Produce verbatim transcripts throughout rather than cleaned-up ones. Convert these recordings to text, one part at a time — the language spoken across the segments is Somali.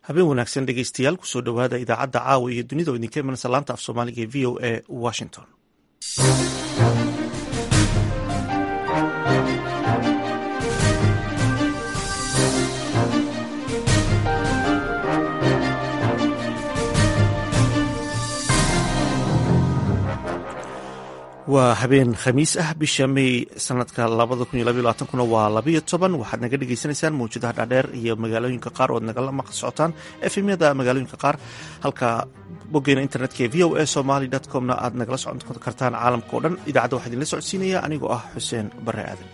habeen wanaagsan dhegeystayaal kusoo dhowaada idaacadda caawa iyo dunida oo idinka imanaysa laanta af soomaaliga ee v o a washington. waa habeen khamiis ah bisha may sanadka labada kun iyo labaiyo labaatan kuna waa labayo toban waxaad naga dhagaysanaysaan mawjadaha dhaadheer iyo magaalooyinka qaar oad nagala maqli socotaan efemyada magaalooyinka qaar halka boggeena internetka ee v o a somaly dot com na aad nagala socon kartaan caalamka o dhan. idaacadda waxaa idinla socodsiinaya anigoo ah xuseen bare aadan.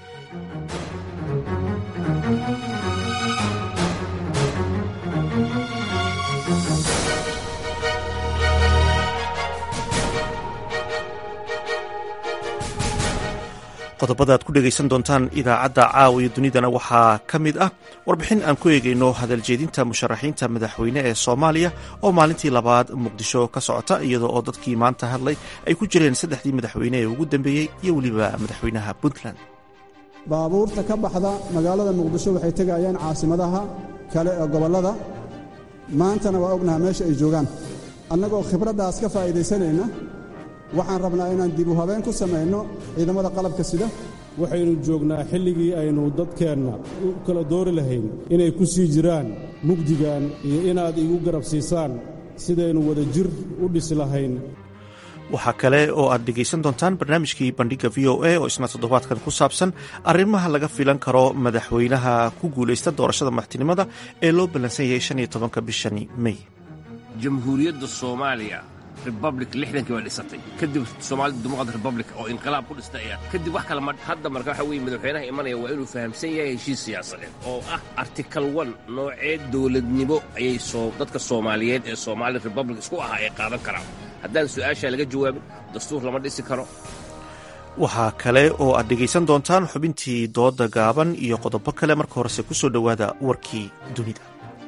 qodobada aad ku dhegaysan doontaan idaacadda caawa iyo dunidana waxaa ka mid ah warbixin aan ku eegayno hadaljeedinta musharaxiinta madaxweyne ee soomaaliya oo maalintii labaad muqdisho ka socota iyadoo oo dadkii maanta hadlay ay ku jireen saddexdii madaxweyne ee ugu dambeeyey iyo weliba madaxweynaha puntland. baabuurta ka baxda magaalada muqdisho waxay tegayaan caasimadaha kale ee gobollada. maantana waa ognaha meesha ay joogaan. annagoo khibraddaas ka faa'iidaysanayna waxaan rabnaa inaan dib u habeen ku samayno ciidamada qalabka sida. waxaynu joognaa xilligii aynu dadkeenna u kala doori lahayn inay ku sii jiraan mugdigan iyo inaad igu garab siisaan sidaynu wada jir u dhisi lahayn. waxaa kale oo aad dhegaysan doontaan barnaamijkii bandhigga v o a oo isna toddobaadkan ku saabsan arrimaha laga filan karo madaxweynaha ku guulaysta doorashada madaxtinimada ee loo ballansan yahay shan iyo tobanka bishani may. jamhuuriyadda soomaaliya republic lixdankii waa dhisatay kadib soomaalida dimuqraad republic oo inqilaab ku dhistay ayaa kadib wax kale ma hadda marka waxa weeye madaxweynaha imanaya waa inuu fahamsan yahay heshiis siyaasadeed oo ah article one noocee dowladnimo ayay soo dadka soomaaliyeed ee Somali Republic isku ahaa ay qaadan karaan. haddaan su-aasha laga jawaabin dastuur lama dhisi karo. waxaa kale oo aad dhegaysan doontaan xubintii dooda gaaban iyo qodobo kale. marka horese ku soo dhowaada warkii dunida.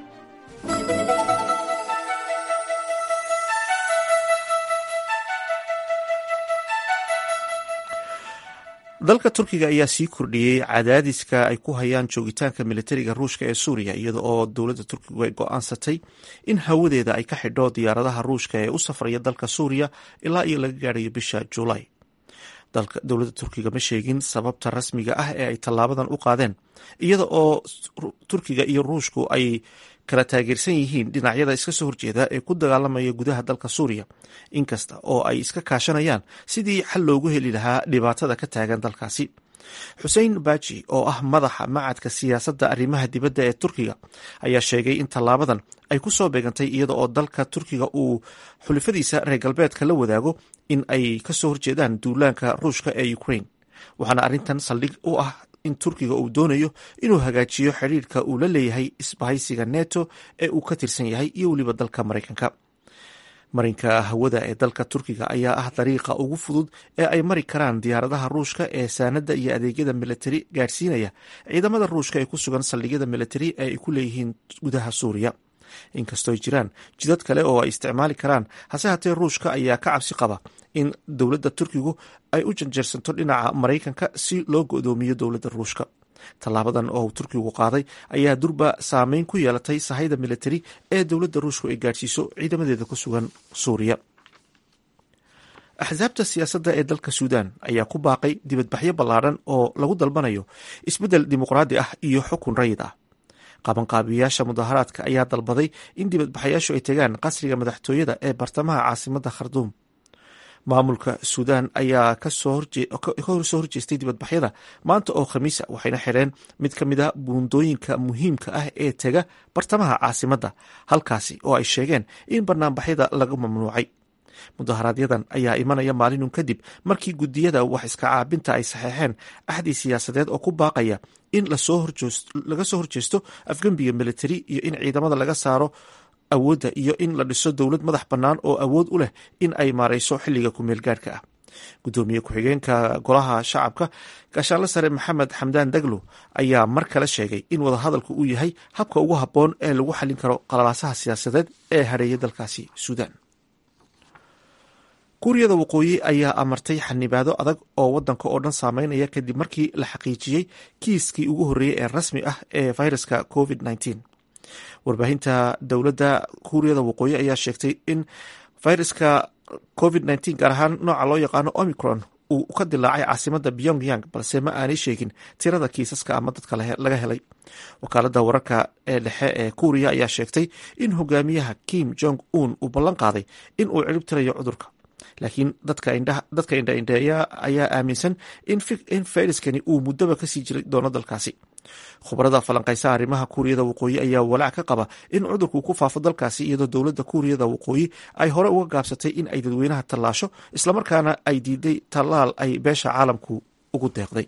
dalka turkiga ayaa sii kordhiyey cadaadiska ay ku hayaan joogitaanka militariga ruushka ee suuriya iyada oo dowladda turkigu ay go'aansatay in hawadeeda ay ka xidho diyaaradaha ruushka ee u safraya dalka suuriya ilaa iyo laga gaadhayo bisha julaay. dowladda turkiga ma sheegin sababta rasmiga ah ee ay tallaabadan u qaadeen iyada oo turkiga iyo ruushku ay kala taageersan yihiin dhinacyada iska soo horjeeda ee ku dagaalamaya gudaha dalka suuriya inkasta oo ay iska kaashanayaan sidii xal loogu heli lahaa dhibaatada ka taagan dalkaasi. xusein baji oo ah madaxa macadka siyaasadda arrimaha dibadda ee turkiga ayaa sheegay in tallaabadan ay ku soo beegantay iyada oo dalka turkiga uu xulifadiisa reer galbeedka la wadaago in ay ka soo horjeedaan duulaanka ruushka ee ukraine waxaana arrintan saldhig u ah in turkiga uu doonayo inuu hagaajiyo xidhiirka uu la leeyahay isbahaysiga neto ee uu ka tirsan yahay iyo weliba dalka maraykanka. marinka hawada ee dalka turkiga ayaa ah dariiqa ugu fudud ee ay mari karaan diyaaradaha ruushka ee saanada iyo adeegyada militari gaadhsiinaya ciidamada ruushka ee ku sugan saldhigyada militari ee ay ku leeyihiin gudaha suuriya. inkastoo ay jiraan jidad kale oo ay isticmaali karaan hase haatee ruushka ayaa ka cabsi qaba in dowladda turkigu ay u janjeersanto dhinaca maraykanka si loo go'doomiyo dowladda ruushka. tallaabadan oo turkigu qaaday ayaa durba saameyn ku yeelatay sahayda militari ee dowladda ruushku ay gaadhsiiso ciidamadeeda ku sugan suuriya. axsaabta siyaasadda ee dalka suudaan ayaa ku baaqay dibadbaxyo ballaadhan oo lagu dalbanayo isbeddel dimuqraadi ah iyo xukun rayid ah. qabanqaabiyayaasha mudaharaadka ayaa dalbaday in dibadbaxayaashu ay tegaan qasriga madaxtooyada ee bartamaha caasimadda kharduum. maamulka suudaan ayaa ka soo horjeestay dibadbaxyada maanta oo khamiisa waxayna xidheen mid ka mid a buundooyinka muhiimka ah ee tega bartamaha caasimadda halkaasi oo ay sheegeen in banaanbaxyada laga mamnuucay. mudaharaaadyadan ayaa imanaya maalinun kadib markii guddiyada wax iska caabinta ay saxeexeen axdi siyaasadeed oo ku baaqaya in laga soo horjeesto afgembiga militari iyo in ciidamada laga saaro awoodda iyo in la dhiso dowlad madax bannaan oo awood u leh in ay maarayso xilliga ku-meel gaadhka ah. guddoomiye ku-xigeenka golaha shacabka gaashaanle sare maxamed xamdaan daglo ayaa mar kale sheegay in wadahadalku uu yahay habka ugu habboon ee lagu xallin karo qalalaasaha siyaasadeed ee hareeya dalkaasi suudaan. kuuriyada waqooyi ayaa amartay xanibaado adag oo wadanka oo dhan saameynaya kadib markii la xaqiijiyey kiiskii ugu horreeyey ee rasmi ah ee fayraska covid nneteen. warbaahinta dowladda kuuriyada waqooyi ayaa sheegtay in fayraska covid nneteen gaar ahaan nooca loo yaqaano omicron uu ka dilaacay caasimada pyongyang balse ma aanay sheegin tirada kiisaska ama dadka laga helay. wakaalada wararka ee dhexe ee kuuriya ayaa sheegtay in hogaamiyaha Kim Jong Un uu ballan qaaday in uu cirib tirayo cudurka, laakiin dadka indha-indheeya ayaa aaminsan in fayraskani uu muddaba kasii jiri doono dalkaasi. khubarada falanqaysa arrimaha kuuriyada waqooyi ayaa walaac ka qaba in cudurku ku faafo dalkaasi, iyadoo dowladda kuuriyada waqooyi ay hore uga gaabsatay in ay dadweynaha tallaasho islamarkaana ay diiday tallaal ay beesha caalamku ugu deeqday.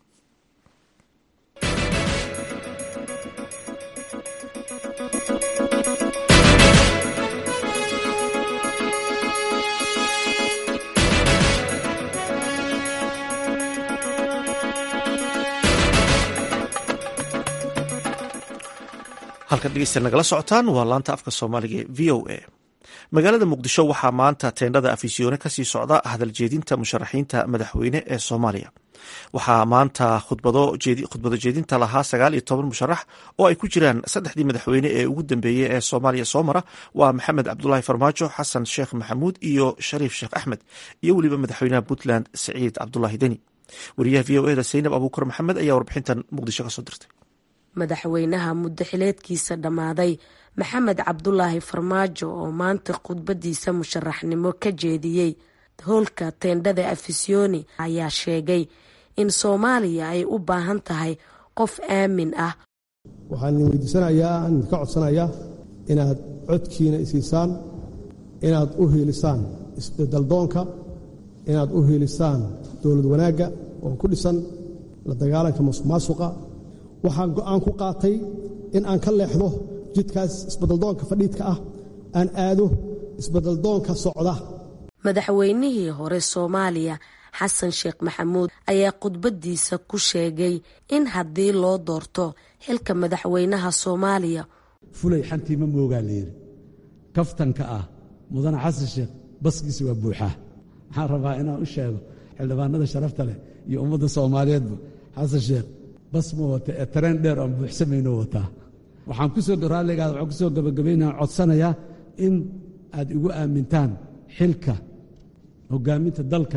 halkan dhegeysta nagala socotaan waa laanta afka soomaaliga ee v o a. magaalada muqdisho waxaa maanta teendhada afisyoone kasii socda hadal jeedinta musharaxiinta madaxweyne ee soomaaliya. waxaa maanta khudbado jeedinta lahaa sagaal iyo toban musharax oo ay ku jiraan saddexdii madaxweyne ee ugu dambeeyey ee soomaaliya soo mara, waa maxamed cabdulaahi farmaajo, xasan sheekh maxamuud iyo shariif sheekh axmed, iyo weliba madaxweynaha puntland siciid cabdulaahi deni. wariyaha v o eda saynab abuukar maxamed ayaa warbixintan muqdisho kasoo dirtay. madaxweynaha muddo xileedkiisa dhammaaday maxamed cabdulaahi farmaajo oo maanta khudbadiisa musharaxnimo ka jeediyey howlka teendhada afisyooni ayaa sheegay in soomaaliya ay u baahan tahay qof aamin ah. waxaan idin weydiisanayaa idin ka codsanayaa inaad codkiina isiisaan, inaad u hiilisaan isbeddeldoonka, inaad u hiilisaan dowlad wanaagga oo ku dhisan la dagaalanka musuqmaasuqa. waxaan go'aan ku qaatay in aan ka leexdo jidkaas isbeddeldoonka fadhiidka ah, aan aado isbeddeldoonka socda. madaxweynihii hore soomaaliya xasan sheekh maxamuud ayaa khudbadiisa ku sheegay in haddii loo doorto xilka madaxweynaha soomaaliya fulay xantii ma moogaa layidhi kaftanka ah mudane xasan sheekh baskiisa waa buuxaa. waxaan rabaa inaan u sheego xildhibaanada sharafta leh iyo ummadda soomaaliyeedba, xasan sheekh bas ma wata ee tareen dheer oon buuxsamayno wataa. waxaan kusoo raalligaada waxaan kusoo gabagabaynaa codsanayaa in aad igu aamintaan xilka hogaaminta dalka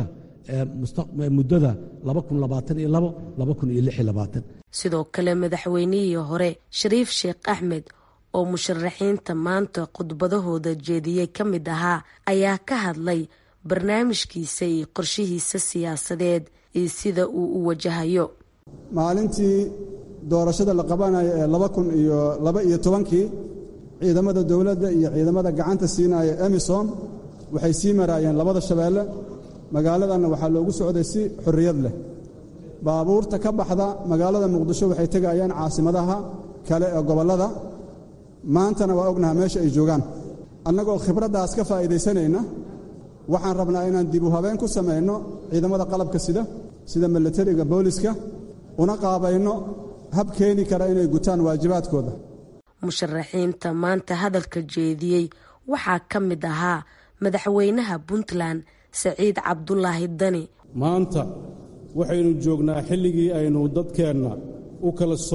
ee muddada laba kun labaatan iyo labo laba kun iyo lix iyo labaatan. sidoo kale madaxweynihii hore shariif sheekh axmed oo musharaxiinta maanta khudbadahooda jeediyey ka mid ahaa ayaa ka hadlay barnaamijkiisa iyo qorshihiisa siyaasadeed iyo sida uu u wajahayo. maalintii doorashada la qabanayo ee laba kun iyo laba iyo tobankii ciidamada dowladda iyo ciidamada gacanta siinaya emisom waxay sii maraayeen labada shabeelle. magaaladanna waxaa loogu socday si xorriyad leh. baabuurta ka baxda magaalada muqdisho waxay tegayaan caasimadaha kale ee gobollada. maantana waa ognaha meesha ay joogaan. annagoo khibraddaas ka faa'iidaysanayna waxaan rabnaa inaan dib u habeen ku samayno ciidamada qalabka sida sida milatariga booliska, una qaabayno hab keeni kara inay gutaan waajibaadkooda. musharaxiinta maanta hadalka jeediyey waxaa ka mid ahaa madaxweynaha puntland siciid cabdulaahi deni. maanta waxaynu joognaa xilligii aynu dadkeenna u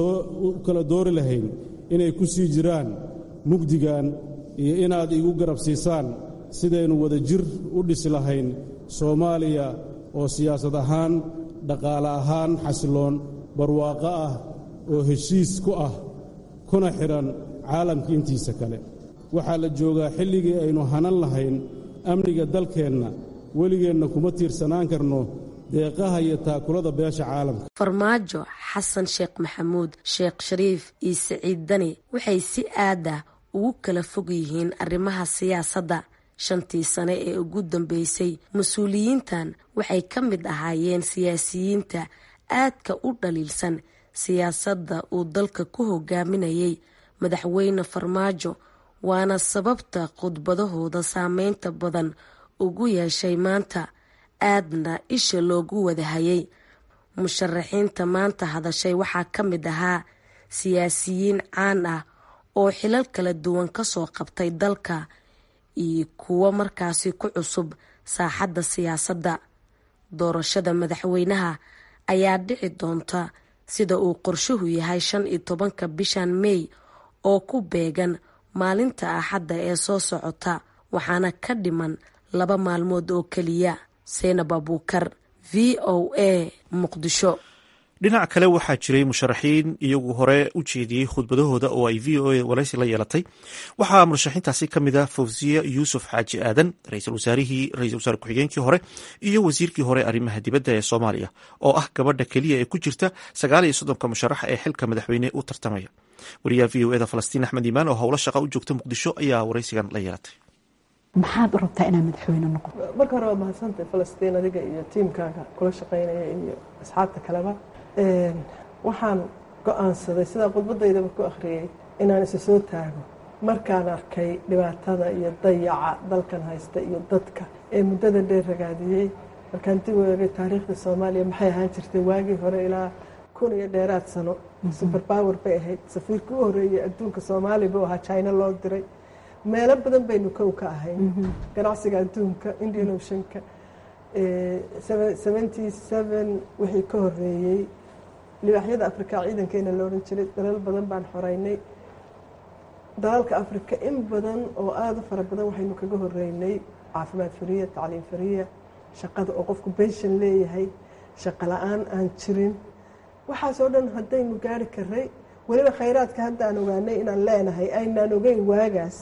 kala doori lahayn inay ku sii jiraan mugdigan iyo inaad igu garab siisaan sidaynu wada jir u dhisi lahayn soomaaliya oo siyaasad ahaan, dhaqaale ahaan xasiloon, barwaaqo ah oo heshiis ku ah, kuna xidhan caalamka intiisa kale. waxaa la joogaa xilligii aynu hanan lahayn amniga dalkeenna. weligeenna kuma tiirsanaan karno deeqaha iyo taakulada beesha caalamka. farmaajo, xasan sheekh maxamuud, sheekh shariif iyo siciid deni waxay si aad ah ugu kala fog yihiin arrimaha siyaasadda. shantii sane ee ugu dambeysay mas-uuliyiintan waxay ka mid ahaayeen siyaasiyiinta aadka u dhaliilsan siyaasadda uu dalka ku hogaaminayay madaxweyne farmaajo, waana sababta khudbadahooda saameynta badan ugu yeeshay maanta, aadna isha loogu wadahayay. musharaxiinta maanta hadashay waxaa ka mid ahaa siyaasiyiin caan ah oo xilal kala duwan kasoo qabtay dalka iyo kuwo markaasi ku cusub saaxadda siyaasadda. doorashada madaxweynaha ayaa dhici doonta sida uu qorshuhu yahay shan iyo tobanka bishan May oo ku beegan maalinta axadda ee soo socota waxaana ka dhiman laba maalmood oo keliya. Seynab Abuukar, v o a, Muqdisho. dhinac kale waxaa jiray musharaxiin iyagu hore u jeediyey khudbadahooda oo ay v o a waraysi la yeelatay. waxaa murashaxiintaasi ka mid ah Fawziya Yuusuf Xaaji Aadan, ra-iisul wasaarihii ra-iisul wasaare ku-xigeenkii hore iyo wasiirkii hore arrimaha dibadda ee Soomaaliya, oo ah gabadha keliya ee ku jirta sagaal iyo soddonka musharaxa ee xilka madaxweyne u tartamaya. wariyaha v o eda Falastiin Axmed Iimaan oo howlo shaqa u joogta Muqdisho ayaa waraysigan la yeelatay. maxaad u rabtaa inaad madaxweyne noqoto? marka hore waa mahadsantahay Falastiin, adiga iyo tiimkaaga kula shaqaynaya iyo asxaabta kaleba. waxaan go-aansaday sidaa khudbadaydaba ku akhriyey inaan isa soo taago markaan arkay dhibaatada iyo dayaca dalkan haysta iyo dadka ee muddada dheer ragaadiyey. markaan dib u eegay taariikhda Soomaaliya maxay ahaan jirtay waagii hore ilaa kun iyo dheeraad sano super power bay ahayd. safiirkii u horeeyey adduunka Soomaaliya buu ahaa, China loo diray. meelo badan baynu kow ka ahayn, ganacsiga adduunka, Indian Oceanka. seventy seven wixii ka horeeyey libaaxyada Afrika ciidankeena la oran jiray, dalal badan baan xoreynay. dalalka Afrika in badan oo aad u fara badan waxaynu kaga horeynay caafimaad fariya, tacliin fariya, shaqada oo qofku pension leeyahay, shaqo la-aan aan jirin. waxaasoo dhan haddaynu gaari karay, weliba khayraadka hadda aan ogaanay inaan leenahay aynaan ogeyn waagaas.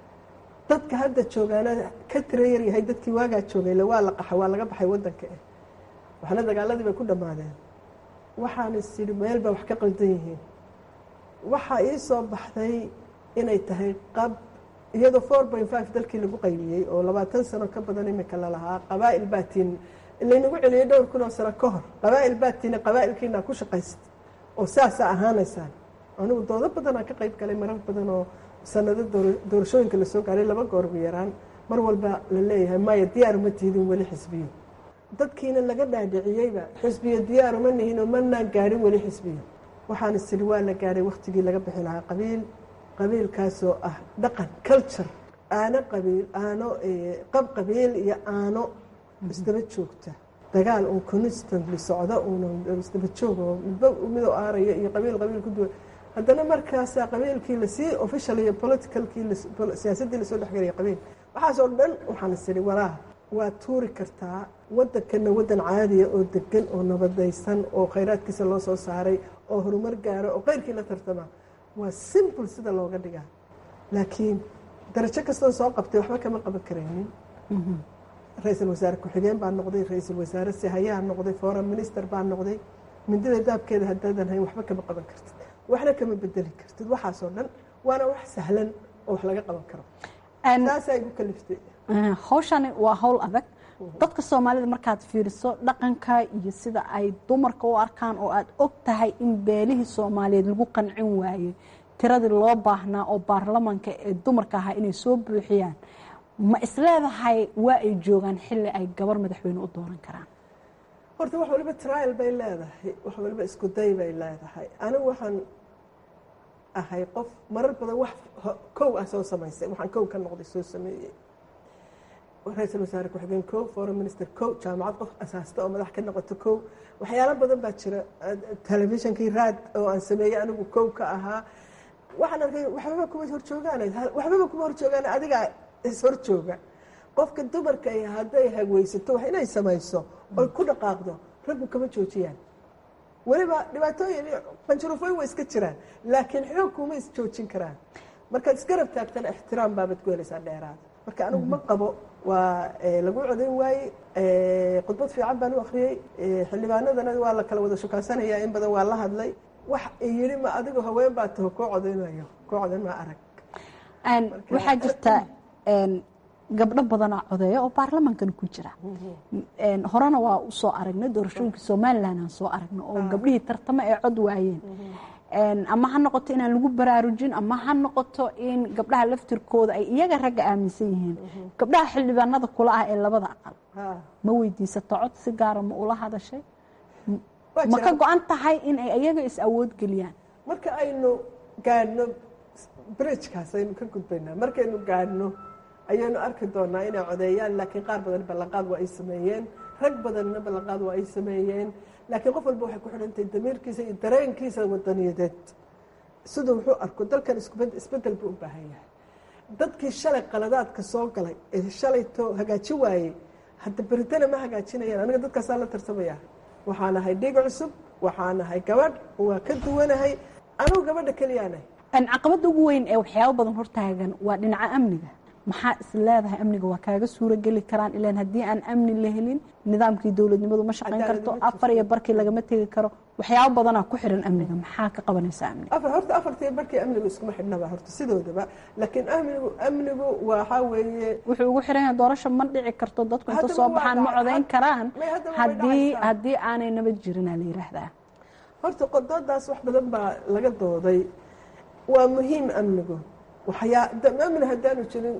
dadka hadda joogaana ka tira yar yahay dadkii waagaa joogay. waa la qaxa, waa laga baxay wadanka eh waxna dagaaladii bay ku dhammaadeen. waxaan is yidhi meel baa wax ka qaldan yihiin. waxaa ii soo baxday inay tahay qab iyadoo four point five dalkii lagu qaybiyey oo labaatan sano ka badan imika lalahaa qabaa'il baatiin laynagu celiyey dhowr kun oo sano ka hor. qabaa'il baatiina qabaa'ilkiina ku shaqaysta oo saasaa ahaanaysaan. anigu doodo badanaa ka qayb galay marar badan oo sanado doorashooyinka lasoo gaaray laba goor ugu yaraan. mar walba la leeyahay maya diyaar uma tiidin weli xisbiyo. dadkiina laga dhaadhiciyeyba xisbiyo diyaar uma nihin oo manaan gaadhin weli xisbiyo. waxaan isiri waa la gaadhay wakhtigii laga bixi lahaa qabiil. qabiilkaasoo ah dhaqan culture, aano qabiil, aano qab qabiil iyo aano isdaba joogta. dagaal uun constantly socda uun isdaba joog oo midba midoo aaraya iyo qabiil qabiil ku duwan. haddana markaasaa qabiilkii lasii official iyo politicalkii siyaasaddii lasoo dhexgelaya qabiil. waxaasoo dhan waxaan isiri walaa waa tuuri kartaa waddankana waddan caadiya oo degan oo nabadaysan oo khayraadkiisa loo soo saaray oo horumar gaaro oo qayrkii la tartama. waa simple sida looga dhigaa. laakiin darajo kastoon soo qabtay waxba kama qaban karaynin. ra-iisul wasaare ku-xigeen baan noqday, ra-iisul wasaare sihayaan noqday, foreign minister baan noqday. mindida daabkeeda haddaadan hayn waxba kama qaban kartid, waxna kama bedeli kartid. waxaasoo dhan waana wax sahlan oo wax laga qaban karo. taasaa igu kaliftay. hawshani waa hawl adag. dadka Soomaalida markaad fiiriso dhaqanka iyo sida ay dumarka u arkaan oo aad og tahay in beelihii Soomaaliyeed lagu qancin waayey tiradii loo baahnaa oo baarlamaanka ee dumarka ahaa inay soo buuxiyaan, ma isleedahay waa ay joogaan xilli ay gabar madaxweyne u dooran karaan? horta wax waliba trial bay leedahay, wax waliba isku day bay leedahay. anigu waxaan ahay qof marar badan wax kow ah soo samaysay. waxaan kow ka noqday soo sameeyey ra-iisul wasaare ku-xigeen kow, foreign minister kow, jaamacad qof asaasta oo madax ka noqoto kow. waxyaalo badan baa jira. telefishinkii raad oo aan sameeyey anigu kow ka ahaa. waxaan arkay waxbaba kuma horjoogaan waxbaba kuma horjoogaan adigaa ishorjooga. qofka dumarka ay hadday hagweysato wax inay samayso oy ku dhaqaaqdo raggu kama joojiyaan. weliba dhibaatooyin qanjurufooyin way iska jiraan, laakiin xoog kuma is joojin karaan. markaad isgarab taagtana ixtiraam baabad ku helaysaa dheeraada. marka anigu ma qabo waa lagu codayn waaye. khudbad fiican baan u akhriyey. xildhibaanadana waa la kala wada shukaansanayaa, in badan waa la hadlay. wax yidhi ma adigu haween baa taho koo codaynayo koo codayn ma arag. waxaa jirta gabdho badanaa codeeya oo baarlamaankan ku jira. horena waa u soo aragnay doorashooyinka Somaliland aan soo aragnay oo gabdhihii tartamo ee cod waayeen. ama ha noqoto inaan lagu baraarujin, ama ha noqoto in gabdhaha laftirkooda ay iyaga ragga aaminsan yihiin. gabdhaha xildhibaanada kula ah ee labada aqal ma weydiisato cod si gaara ma ula hadashay? ma ka go-an tahay in ay iyaga is awood geliyaan? marka aynu gaadhno bridgekaas aynu ka gudbaynaa. markaynu gaadhno ayaynu arki doonaa inay codeeyaan. laakiin qaar badan ballanqaad waa ay sameeyeen, rag badanna ballanqaad waa ay sameeyeen. laakiin qof walba waxay ku xidhantahay damiirkiisa iyo dareenkiisa wadaniyadeed siduu wuxuu arko dalkan isbedel buu u baahan yahay. dadkii shalay qaladaadka soo galay ee shalayto hagaaji waayey hadda beritana ma hagaajinayaan. aniga dadkaasaa la tartamaya, waxaan ahay dhiig cusub, waxaan ahay gabadh, waa ka duwanahay, anugu gabadha keliyaanahay. caqabada ugu weyn ee waxyaabo badan hortaagan waa dhinaca amniga. maxaa is leedahay amniga waa kaaga suuro geli karaan? ilaan haddii aan amni la helin nidaamkii dowladnimadu ma shaqayn karto, afar iyo barkii lagama tegi karo, waxyaabo badanaa ku xiran amniga. maxaa ka qabanaysaa amniga? afar horta afartii barkii amnigu iskuma xidhnaba horta sidoodaba, laakiin amnigu amnigu waxaa weeye wuxuu ugu xiran yahay doorasho ma dhici karto, dadku inta soo baxaan ma codayn karaan haddii haddii aanay nabad jirinaa la yidhaahdaa. horta qodoodaas wax badan baa laga dooday. waa muhiim amnigu, waxyaa amni haddaanu jirin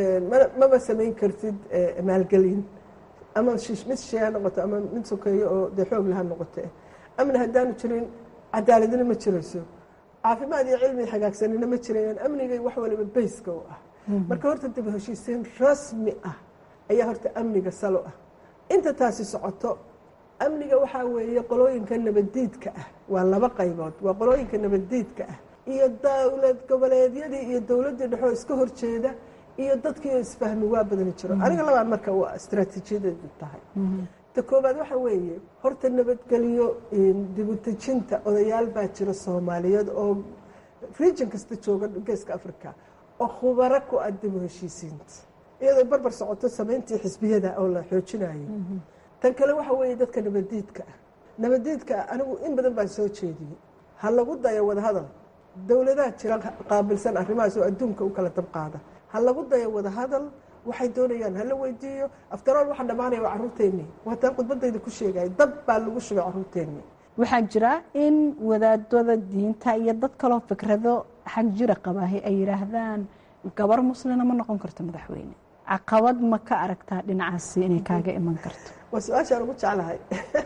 maba samayn kartid maalgelin, ama mid shee ha noqoto ama mid sokeeyo oo dee xoog laha noqote. amni haddaanu jirin cadaaladina ma jirayso, caafimaad iyo cilmi hagaagsanina ma jirayaan. amnigay wax waliba bayska u ah. marka horta dib u heshiisiin rasmi ah ayaa horta amniga salo ah. inta taasi socoto, amniga waxaa weeye qolooyinka nabaddiidka ah waa laba qaybood. waa qolooyinka nabaddiidka ah iyo dowlad goboleedyadii iyo dowladdii dhexoo iska horjeeda iyo dadkii oo isfahmi waa badani jiro. aniga labaan marka waa istaraatiijiyadeedu tahay. ta koobaad waxa weeye horta nabadgelyo dibutejinta odayaal baa jira soomaaliyeed oo region kasta jooga geeska africa oo khubaro ku ah dib u heshiisiinta, iyadoo barbar socoto samayntii xisbiyada oo la xoojinayo. tan kale waxa weeye dadka nabaddiidka ah. nabaddiidka anigu in badan baan soo jeediyey, ha lagu dayo wadahadal. dowladaha jira qaabilsan arrimahaas oo adduunka u kala dabqaada, ha lagu dayo wadahadal. waxay doonayaan hala weydiiyo. aftarool waxa dhammaanaya waa carruurteennii. waataan khudbadayda ku sheegaya, dab baa lagu shubay carruurteennii. waxaa jira in wadaadada diinta iyo dad kaloo fikrado xag jira qabaahi ay yidhaahdaan gabar muslina ma noqon karto madaxweyne. caqabad ma ka aragtaa dhinacaasi inay kaaga iman karto? waa su-aashaan ugu jeclahay.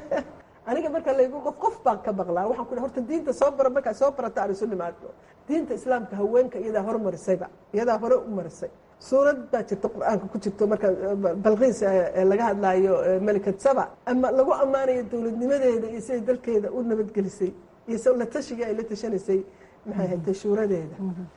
aniga marka laygu qof qof baan ka baqlaa. waxaan ku horta diinta soo bara, markaa soo barata aan isu nimaadno. diinta islaamka haweenka iyadaa hormarisayba, iyadaa hore u marisay. suurad baa jirta qur-aanka ku jirto marka balqiis laga hadlaayo melikad saba, ama lagu ammaanayo dowladnimadeeda iyo siday dalkeeda u nabadgelisay iyo s la tashigii ay la tashanaysay maxay ahayd shuuradeeda.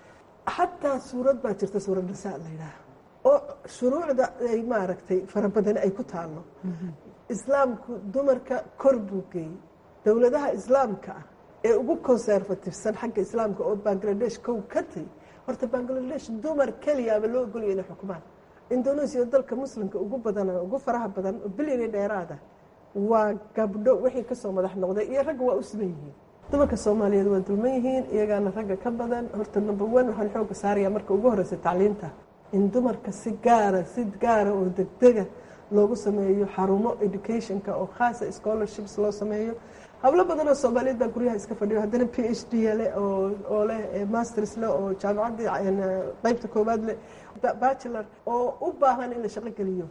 xataa suurad baa jirta suurad nisaa la yidhaaha oo shuruucda ay maaragtay fara badan ay ku taallo. islaamku dumarka kor buu geeyey. dowladaha islaamka ah ee ugu conservatifsan xagga islaamka oo bangladesh kow ka tay, horta bangladesh dumar keliyaaba loo ogolaya inay xukumaan. indonesia dalka muslimka ugu badan ugu faraha badan oo bilyani dheeraada waa gabdho wixii kasoo madax noqday, iyo ragga waa u siman yihiin. dumarka soomaaliyeed waa dulman yihiin, iyagaana ragga ka badan. horta number one waxaan xooga saaraya marka ugu horeysa tacliinta, in dumarka si gaara si gaara oo degdega loogu sameeyo xarumo educationka oo khaasa scholarships loo sameeyo. hablo badan oo soomaaliyeed baa guryaha iska fadhiyo, haddana p h d leh oo leh masters leh oo jaamacaddii qaybta koowaad leh bachelor oo u baahan in la shaqo geliyo.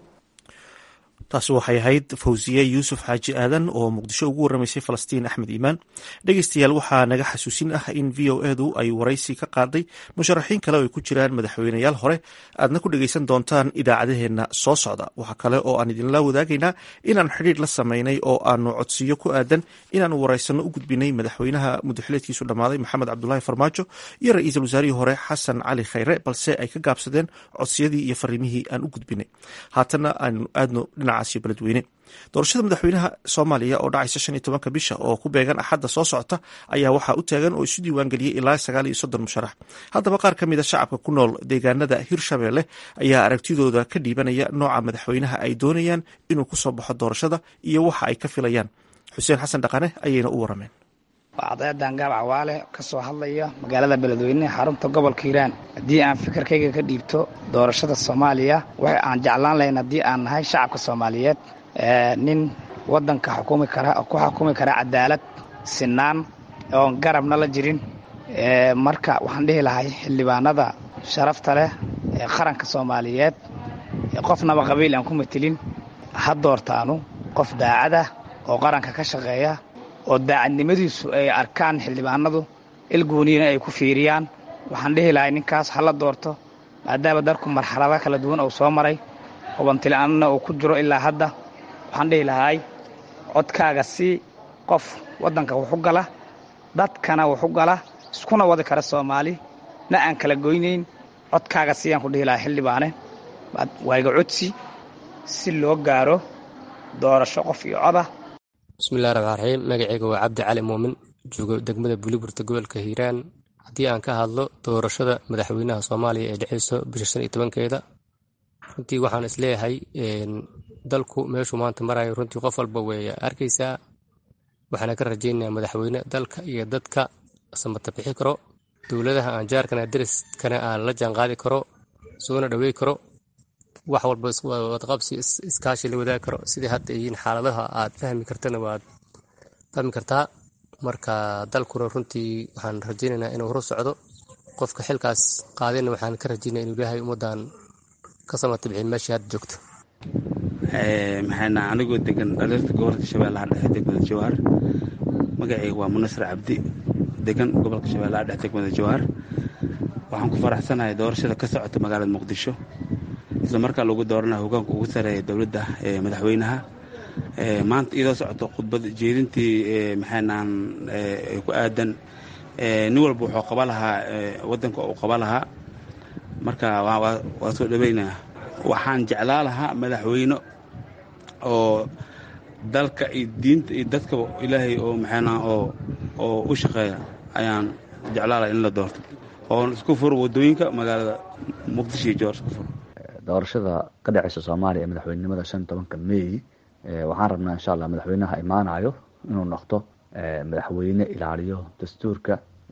taasi waxay ahayd fawsiye yuusuf xaaji aadan oo muqdisho ugu warramaysay falastiin axmed iimaan. dhegeystayaal, waxaa naga xasuusin ah in v o edu ay waraysi ka qaaday musharaxiin kale oo ay ku jiraan madaxweyneyaal hore. aadna ku dhegeysan doontaan idaacadaheenna soo socda. waxaa kale oo aan idinla wadaagaynaa inaan xidhiidh la samaynay oo aanu codsiyo ku aadan inaanu waraysanno u gudbinay madaxweynaha muddaxileedkiisu dhammaaday maxamed cabdulaahi farmaajo iyo ra-iisul wasaarihii hore xasan cali khayre, balse ay ka gaabsadeen codsiyadii iyo fariimihii aan u gudbinay. haatanna aanu aadno dhinacaasi beledweyne. doorashada madaxweynaha soomaaliya oo dhacaysa shan iyo tobanka bisha oo ku beegan axadda soo socota ayaa waxaa u taagan oo isu diiwaangeliyey ilaa sagaal iyo soddon musharax. haddaba qaar ka mid a shacabka ku nool deegaanada hirshabeelle ayaa aragtidooda ka dhiibanaya nooca madaxweynaha ay doonayaan inuu ku soo baxo doorashada iyo waxa ay ka filayaan. xuseen xasan dhaqane ayayna u warameen. waa cadaadan gaab cawaale ka soo hadlaya magaalada beledweyne xarunta gobolka hiiraan. haddii aan fikirkayga ka dhiibto doorashada soomaaliya, waxa aan jeclaan lahayn haddii aan nahay shacabka soomaaliyeed, nin wadanka xukumi kara oo ku xukumi kara cadaalad, sinaan, oon garabna la jirin. marka waxaan dhihi lahay xildhibaanada sharafta leh ee qaranka soomaaliyeed, qofnaba qabiil aan ku matilin, ha doortaanu qof daacadah oo qaranka ka shaqeeya, oo daacadnimadiisu ay arkaan xildhibaanadu, ilgooniina ay ku fiiriyaan. waxaan dhihi lahay ninkaas hala doorto, maadaama dalku marxalado kala duwan uu soo maray, hubantila'aanna uu ku jiro ilaa hadda. waxaan dhihi lahay codkaaga si qof waddanka wuxu gala, dadkana wuxu gala, iskuna wadi kara soomaali na aan kala goynayn codkaaga siyaan ku dhihi lahaa xildhibaane waaga codsi si loo gaaro doorasho qof iyo coda. bismillahi raxmaani raxiim. magacayga waa cabdi cali muumin, joogo degmada buliburta gobolka hiiraan. haddii aan ka hadlo doorashada madaxweynaha soomaaliya ee dhexeyso bisha shan iyo tobankeeda, runtii waxaan isleeyahay dalku meeshuu maanta marayo runtii qof walba way arkaysaa. waxaana ka rajaynayaa madaxweyne dalka iyo dadka samata bixi karo, dowladaha aan jaarkana dariskana aan la jaanqaadi karo, soona dhawey karo, wax walba wadaqabsi iskaashi la wadaagi karo. sidii hadda yihiin xaaladaha aad fahmi kartana waad fahmi kartaa. marka dalkuna runtii waxaan rajaynaynaa inuu horu socdo. qofka xilkaas qaadayna waxaan ka rajaynaya inuu ilaahay ummaddan ka samata bixin meeshii hadda joogto. maxayna anigoo degan dhaliirta gobolka shabeellaha dhexe degmada jowhar. magacayga waa munasir cabdi, degan gobolka shabeellaha dhexe degmada jowhar. waxaan ku faraxsanahay doorashada ka socota magaalada muqdisho, isla markaa lagu dooranayo hogaanka ugu sareeya dowladda ee madaxweynaha. maanta iyadoo socoto khudbad jeedintii maxaynaan ku aadan nin walba wuxuu qaba lahaa waddanka uu qaba lahaa. marka waa soo dhaweynaa. waxaan jeclaa lahaa madaxweyne oo dalka iyo diinta iyo dadka ilaahay oo maxaynaa oo oo u shaqeeya ayaan jeclaa lahaa in la doorto, oo isku furo waddooyinka magaalada muqdisho iyo jowhar isku furo. doorashada ka dhacaysa soomaaliya ee madaxweynenimada shan iyo tobanka meey, waxaan rabnaa insha allah madaxweynaha imaanayo inuu noqdo madaxweyne ilaaliyo dastuurka,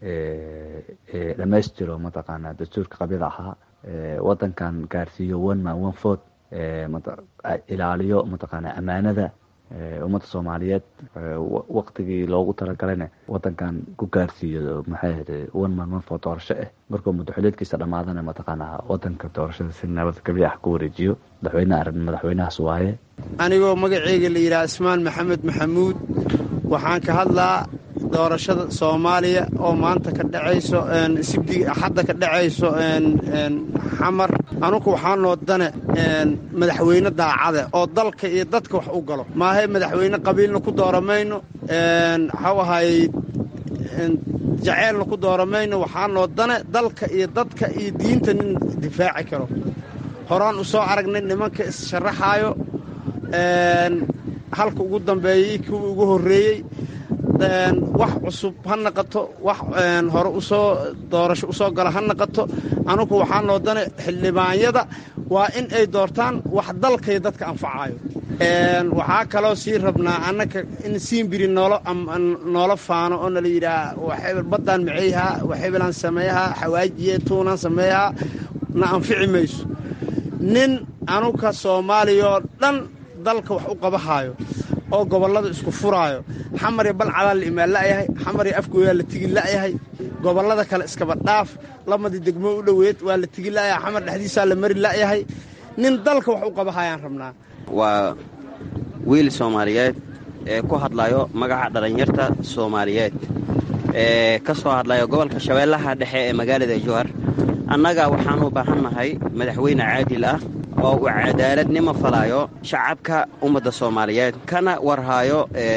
dhammaystiro mataqaanaa dastuurka qabyada ahaa, wadankan gaarsiiyo one man one vote, ilaaliyo mataqaanaa ammaanada ummadda soomaaliyeed, waqtigii loogu talagalana wadankan ku gaarsiiyo maxay ahayd one man one vote doorasho ah. markuu madaxweyneedkiisa dhammaadana mataqaanaa wadanka doorashada si nabad gabi ah ku wareejiyo. madaxweynaha arrin madaxweynahaas waaye. anigoo magaceyga la yidhaha ismaan maxamed maxamuud, waxaan ka hadlaa doorashada soomaaliya oo maanta ka dhacayso sibdiga axadda ka dhacayso xamar. anugu waxaa noo dane madaxweyne daacade oo dalka iyo dadka wax u galo maahay madaxweyne qabiilna ku dooramayno, waxau ahay jaceylna ku dooramayno. waxaa noo dane dalka iyo dadka iyo diinta nin difaaci karo. horaan u soo aragnay nimanka is-sharaxaayo, halka ugu dambeeyey kuwii ugu horreeyey. wax cusub ha naqato, wax hore usoo doorasho usoo gala ha naqato. anugu waxaa noo dane xildhibaanyada waa in ay doortaan wax dalkay dadka anfacayo. waxaa kaloo sii rabnaa annaka in siimbiri noolo noola faano oo nala yidhaah waxebel baddaan maceyhaa, waxebelaan sameeyahaa, xawaajiye tuunaan sameeyahaa, na anfici mayso. nin anuga soomaaliya oo dhan dalka wax u qabahaayo oo gobollada isku furaayo. xamar iyo balcadaa la imaan la'yahay, xamar iyo afgooyaa la tigi la'yahay, gobollada kale iskaba dhaaf, lamadii degmo u dhoweed waa la tigi la'yahay, xamar dhexdiisaa la mari la'yahay. nin dalka wax u qabahayaan rabnaa. waa wiil soomaaliyeed ee ku hadlayo magaca dhallinyarta soomaaliyeed ee ka soo hadlayo gobolka shabeellaha dhexe ee magaalada jowhar. annaga waxaan u baahannahay madaxweyne caadil ah oo uu cadaaladnimo falaayo shacabka ummadda soomaaliyeed, kana warhaayo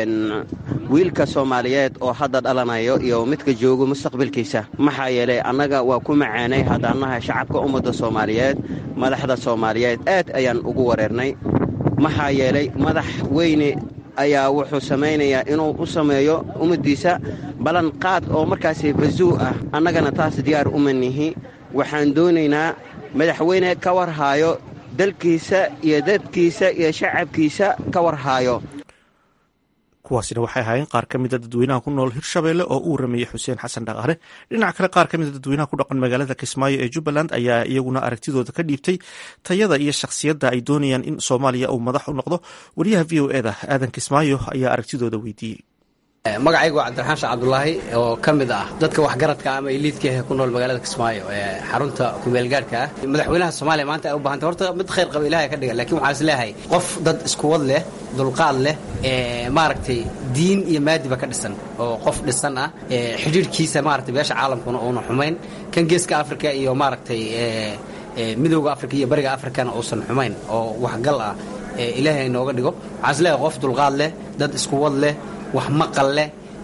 wiilka soomaaliyeed oo hadda dhalanayo iyo midka joogo mustaqbalkiisa. maxaa yeelay annaga waa ku macaanay haddaannahay shacabka ummadda soomaaliyeed, madaxda soomaaliyeed aad ayaan ugu wareernay. maxaa yeelay madax weyne ayaa wuxuu samaynayaa inuu u sameeyo ummaddiisa ballanqaad oo markaasi basuu ah. annagana taas diyaar uma nihi. waxaan doonaynaa madaxweyne ka warhaayo dalkiisa iyo dadkiisa iyo shacabkiisa ka warhaayo. kuwaasina waxay ahaayeen qaar ka mida dadweynaha ku nool hirshabeelle oo uu rameeyey xuseen xasan dhaqaale. dhinaca kale, qaar ka mida dadweynaha ku dhaqan magaalada kismaayo ee jubbaland ayaa iyaguna aragtidooda ka dhiibtay tayada iyo shakhsiyadda ay doonayaan in soomaaliya uu madax u noqdo. wariyaha v o eda aadan kismaayo ayaa aragtidooda weydiiyey. magacaygu waa cabdiraxmaan sheekh cabdulaahi oo ka mid ah dadka waxgaradka ama iliidka ku nool magaalada kismaayo ee xarunta kumeelgaadhka ah. madaxweynaha soomaaliya maanta ay u baahantay horta mid khayr qaba ilaahay ka dhiga, laakiin waxaan is leeyahay qof dad iskuwad leh, dulqaad leh, maaragtay diin iyo maadiba ka dhisan oo qof dhisan ah, xidhiirhkiisa maaragtay beesha caalamkuna uuna xumayn, kan geeska afrika iyo maaragtay midowga afrika iyo bariga afrikana uusan xumayn oo waxgal ah ilaahay inooga dhigo. waxaan is leeyahay qof dulqaad leh, dad iskuwad leh, wax maqal leh,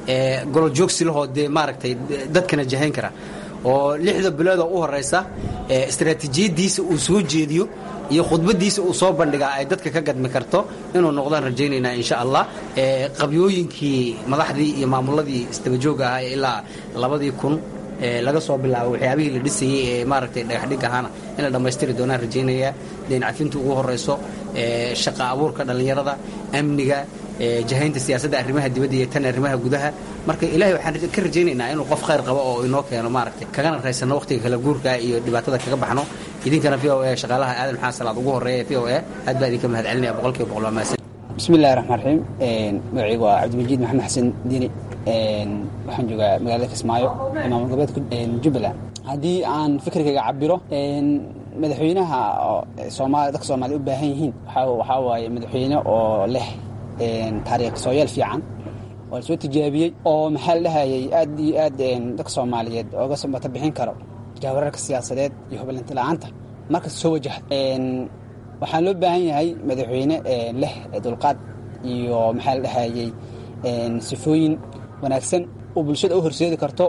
golo joogsi lahoo dee maaragtay dadkana jahayn kara oo lixda biloodoo u horaysa istaraatiijiyadiisa uu soo jeediyo iyo khudbadiisa uu soo bandhigaa ay dadka ka gadmi karto inuu noqdaan rajaynaynaa insha allah qabyooyinkii madaxdii iyo maamuladii istabajooga ahaa ilaa labadii kun laga soo bilaabo waxyaabihii la dhisayey ee maaragtay dhagaxdhig ahaana in la dhammaystiri doonaan rajaynayaa deyn cafinta ugu horayso shaqa abuurka dhallinyarada amniga jahaynta siyaasadda arrimaha dibadda iyo tan arrimaha gudaha marka ilaahay waxaan ka rajaynaynaa inuu qof khayr qabo oo inoo keeno maaragtay kagana raysano waqtiga kala guurka iyo dhibaatada kaga baxno idinkana v o a shaqaalaha aadan maxamed salaad ugu horreeya v o a aad baa idinka mahad celinaya boqolkiiba boqol waa mahadsan bismi illahi raxmaan raxiim magacaygu waa cabdimajiid maxamed xasan diini waxaan joogaa magaalada kismaayo ee maamul goboleedka jubbaland haddii aan fikirkayga cabiro madaxweynaha soomaaliya dadka soomaaliya u baahan yihiin waxaa waaye madaxweyne oo leh taariikh sooyaal fiican oo la soo tijaabiyey oo maxaa la dhahayay aad iyo aad dadka soomaaliyeed ooga sambata bixin karo jaawararka siyaasadeed iyo hubalinti la-aanta markasta soo wajahda waxaan loo baahan yahay madaxweyne leh dulqaad iyo maxaa la dhahayay sifooyin wanaagsan oo bulshada u horseedi karto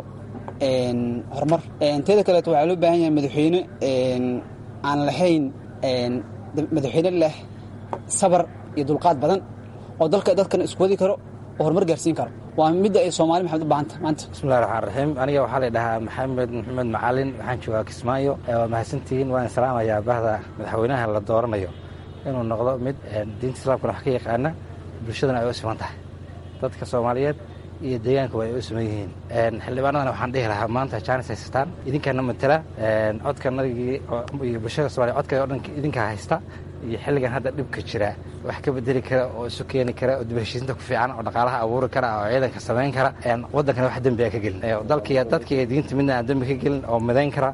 horumar teeda kaleeto waxaa loo baahan yahay madaxweyne aan lahayn madaxweyne leh sabar iyo dulqaad badan oo dalka dadkana isku wadi karo oo horumar gaarsiin karo waa midda ay soomaali maxamed u baahanta maanta bismillahi raxmaan raxiim aniga waxaa la dhahaa maxamed maxamed macalin waxaan joogaa kismaayo waa mahadsantihiin waan salaamayaa bahda madaxweynaha la dooranayo inuu noqdo mid diinta islaamkana wax ka yaqaana bulshadana ay u siman tahay dadka soomaaliyeed iyo deegaanka way u siman yihiin xildhibaanadana waxaan dhihi lahaa maanta jaanis haysataan idinkana matala codkanagii iyo bulshada soomaliya codka o dhan idinkaa haysta iyo xilligan hadda dhibka jira wax ka bedeli kara oo isu keeni kara oo dibheshiisinta ku fiican oo dhaqaalaha abuuri kara oo ciidanka samayn kara waddankana wax dembi a ka gelin dalkii dadkii diinta midna aan dembi ka gelin oo midayn kara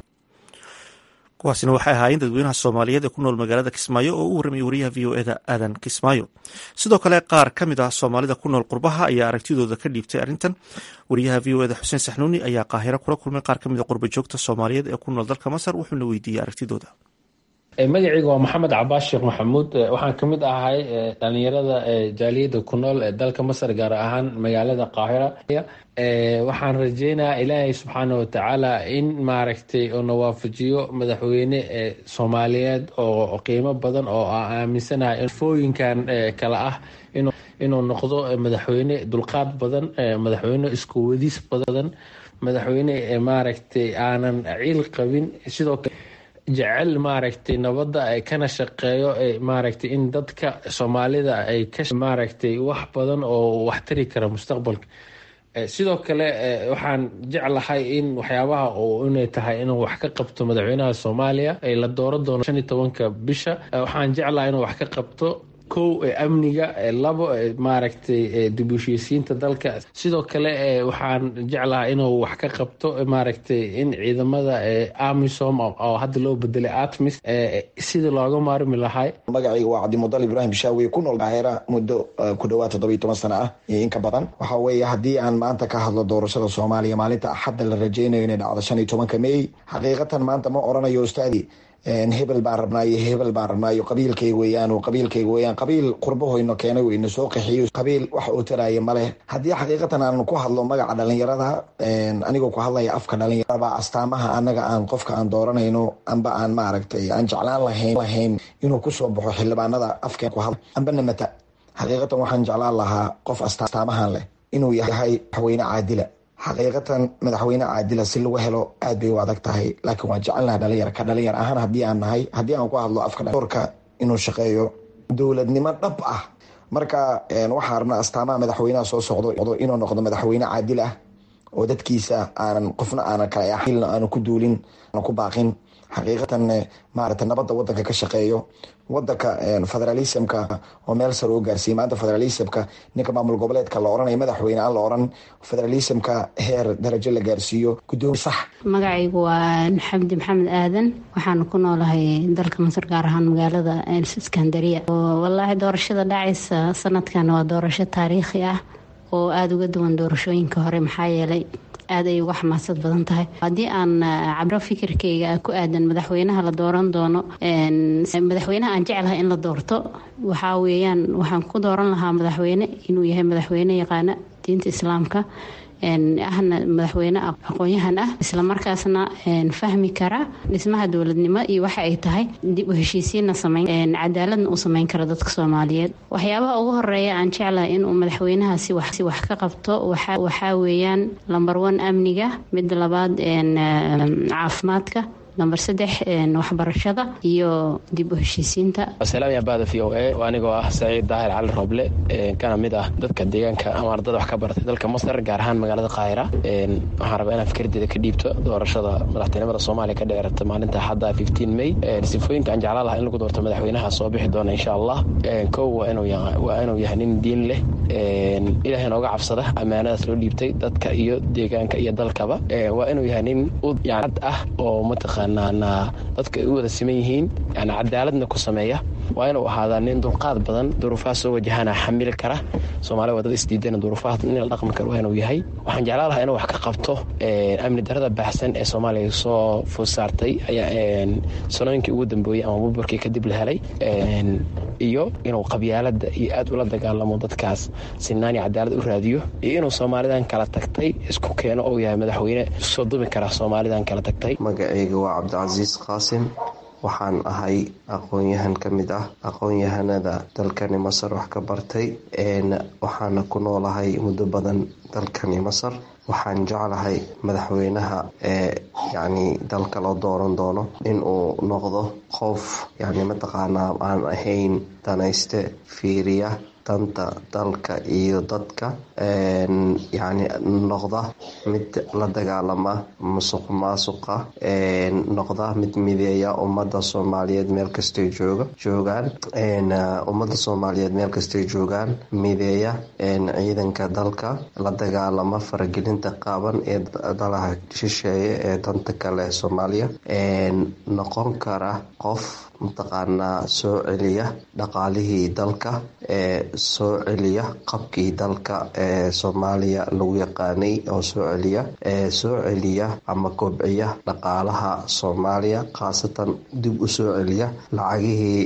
kuwaasina waxay ahaayeen dadweynaha soomaaliyeed ee ku nool magaalada kismaayo oo u warramayay wariyaha v o eda aadan kismaayo sidoo kale qaar ka mid ah soomaalida ku nool qurbaha ayaa aragtidooda ka dhiibtay arrintan wariyaha v o eda xuseen saxnuuni ayaa qaahiro kula kulmay qaar ka mid a qurba joogta soomaaliyeed ee ku nool dalka masar wuxuuna weydiiyey aragtidooda magacayga waa maxamed cabaas sheekh maxamuud waxaan ka mid ahay dhalinyarada jaaliyadda ku nool ee dalka masar gaar ahaan magaalada qaahira waxaan rajeynayaa ilaahay subxaana watacaala in maaragtay oo na waafajiyo madaxweyne soomaaliyeed oo qiimo badan oo aan aaminsanahay fooyinkan kale ah inuu noqdo madaxweyne dulqaad badan madaxweyne isku wadis badan madaxweyne maaragtay aanan ciil qabin sidoo kale jecel maaragtay nabadda ay kana shaqeeyo maaragtay in dadka soomaalida ay ka maaragtay wax badan oo wax tari kara mustaqbalka sidoo kale waxaan jeclahay in waxyaabaha oo inay tahay inuu wax ka qabto madaxweynaha soomaaliya ay la dooran doono shan iyo tobanka bisha waxaan jeclahay inuu wax ka qabto kow amniga labo maaragtay dib u heshiisiinta dalka sidoo kale waxaan jeclahay inuu wax ka qabto maaragtay in ciidamada amisom oo hadda loo bedelay atmis sidii looga maarmi lahay magacayga waa cabdimudal ibraahim shaawi ku nool qaahira muddo ku dhawaad toddoba iyo toban sano ah iyo in ka badan waxa weeye haddii aan maanta ka hadlo doorashada soomaaliya maalinta axadda la rajeynayo inay dhacdo shan iyo tobanka mey xaqiiqatan maanta ma oranayo ustaadi hebel baan rabnaayo hebel baan rabnaayo qabiilkayga weeyaan oo qabiilkayga weeyaan qabiil qurbahoyno keenay ina soo qaxiyo qabiil wax uu taraayo maleh haddii xaqiiqatan aan ku hadlo magaca dhalinyarada anigoo ku hadlaya afka dhalinyarada astaamaha anaga aan qofka aan dooranayno amba aan maaragtay aan jeclaan lahayn lahayn inuu kusoo baxo xildhibaanada afkeen ku hadla ambana mata xaqiiqatan waxaan jeclaan lahaa qof astaamahan leh inuu yahay madaxweyne caadila xaqiiqatan madaxweyne caadila si lagu helo aad bay u adag tahay laakiin waan jecelnaha dhalinyar ka dhalinyar ahaan haddii aan nahay haddii aan ku hadlo afka doorka inuu shaqeeyo dowladnimo dhab ah marka waxaa rabnaa astaamaha madaxweynaha soo socdo inuu noqdo madaxweyne caadil ah oo dadkiisa aanan qofna aanan kala axilna aanu ku duulin aanu ku baaqin xaqiiqatan maaragtay nabadda waddanka ka shaqeeyo wadanka federalismka oo meel sare u gaarsiiyey maanta federalismka ninka maamul goboleedka la oranayo madaxweyne aan la oran federalismka heer darajo la gaarsiiyo gudoomiye sax magacaygu waa xamdi maxamed aadan waxaan ku noolahay dalka masar gaar ahaan magaalada iskandariya wallaahi doorashada dhacaysa sanadkan waa doorasho taariikhi ah oo aada uga duwan doorashooyinka hore maxaa yeelay aad ay uga xamaasad badan tahay haddii aan cabro fikirkayga ku aadan madaxweynaha la dooran doono madaxweynaha aan jeclahay in la doorto waxaa weeyaan waxaan ku dooran lahaa madaxweyne inuu yahay madaxweyne yaqaana diinta islaamka ahna madaxweyne aqoon-yahan ah islamarkaasna fahmi kara dhismaha dowladnimo iyo waxa ay tahay dib u heshiisiinna sameyn cadaaladna u sameyn kara dadka Soomaaliyeed. waxyaabaha ugu horeeya aan jeclahay in uu madaxweynaha si wax si wax ka qabto waxa waxa weeyaan number one amniga, mid labaad caafimaadka, number saddex waxbarashada iyo dib u heshiisiinta. Assalaamu ya baada v o a anigoo ah Saciid Daahir Cali Roble kana mid ah dadka deegaanka ama ardada wax ka bartay dalka Masar gaar ahaan magaalada Qaahira. waxaan rabaa inaan fikirdeeda ka dhiibto doorashada madaxtinimada Soomaaliya ka dheerata maalinta hadda fifteen May. sifooyinka aan jeclaan lahaa in lagu doorto madaxweynaha soo bixi doona insha Allah. kow waa inuu yahay waa inuu yahay nin diin leh, ilaahayna uga cabsada amaanadaas loo dhiibtay dadka iyo deegaanka iyo dalkaba. waa inuu yahay nin u yaad ah oo mataqaan dadka ay u wada siman yihiin, yani cadaaladna ku sameeya. waa inuu ahaadaa nin dulqaad badan, duruufaha soo wajahana xamili kara. Soomaaliya waa dad isdiidana duruufaha in la dhaqmi karo waa inuu yahay. waxaan jeclaan lahaa inuu wax ka qabto amni darada baahsan ee Soomaaliya soo food saartay ayaa sanooyinkii ugu dambeeyay ama burburkii kadib la helay, iyo inuu qabyaalada iyo aad ula dagaalamo dadkaas sinaan iyo cadaalad u raadiyo, iyo inuu Soomaalidan kala tagtay isku keeno oo yahay madaxweyne soo dumi kara Soomaalidan kala tagtay. magacayga waa Cabdicasiis Qaasim, waxaan ahay aqoon-yahan ka mid ah aqoon-yahanada dalkani Masar wax ka bartay, waxaana ku noolahay muddo badan dalkani Masar. waxaan jeclahay madaxweynaha ee yani dalka loo dooran doono inuu noqdo qof yani mataqaanaa aan ahayn danayste, fiiriya danta dalka iyo dadka, yani noqda mid la dagaalama musuq maasuqa, noqda mid mideeya ummada Soomaaliyeed meel kastay jooga joogaan ummada Soomaaliyeed meel kastay joogaan mideeya ciidanka dalka, la dagaalama faragelinta qaaban ee dalaha shisheeye ee danta kale ee Soomaaliya, noqon kara qof mataqaanaa soo celiya dhaqaalihii dalka, ee soo celiya qabkii dalka ee Soomaaliya lagu yaqaanay, oo soo celiya ee soo celiya ama kobciya dhaqaalaha Soomaaliya, khaasatan dib u soo celiya lacagihii.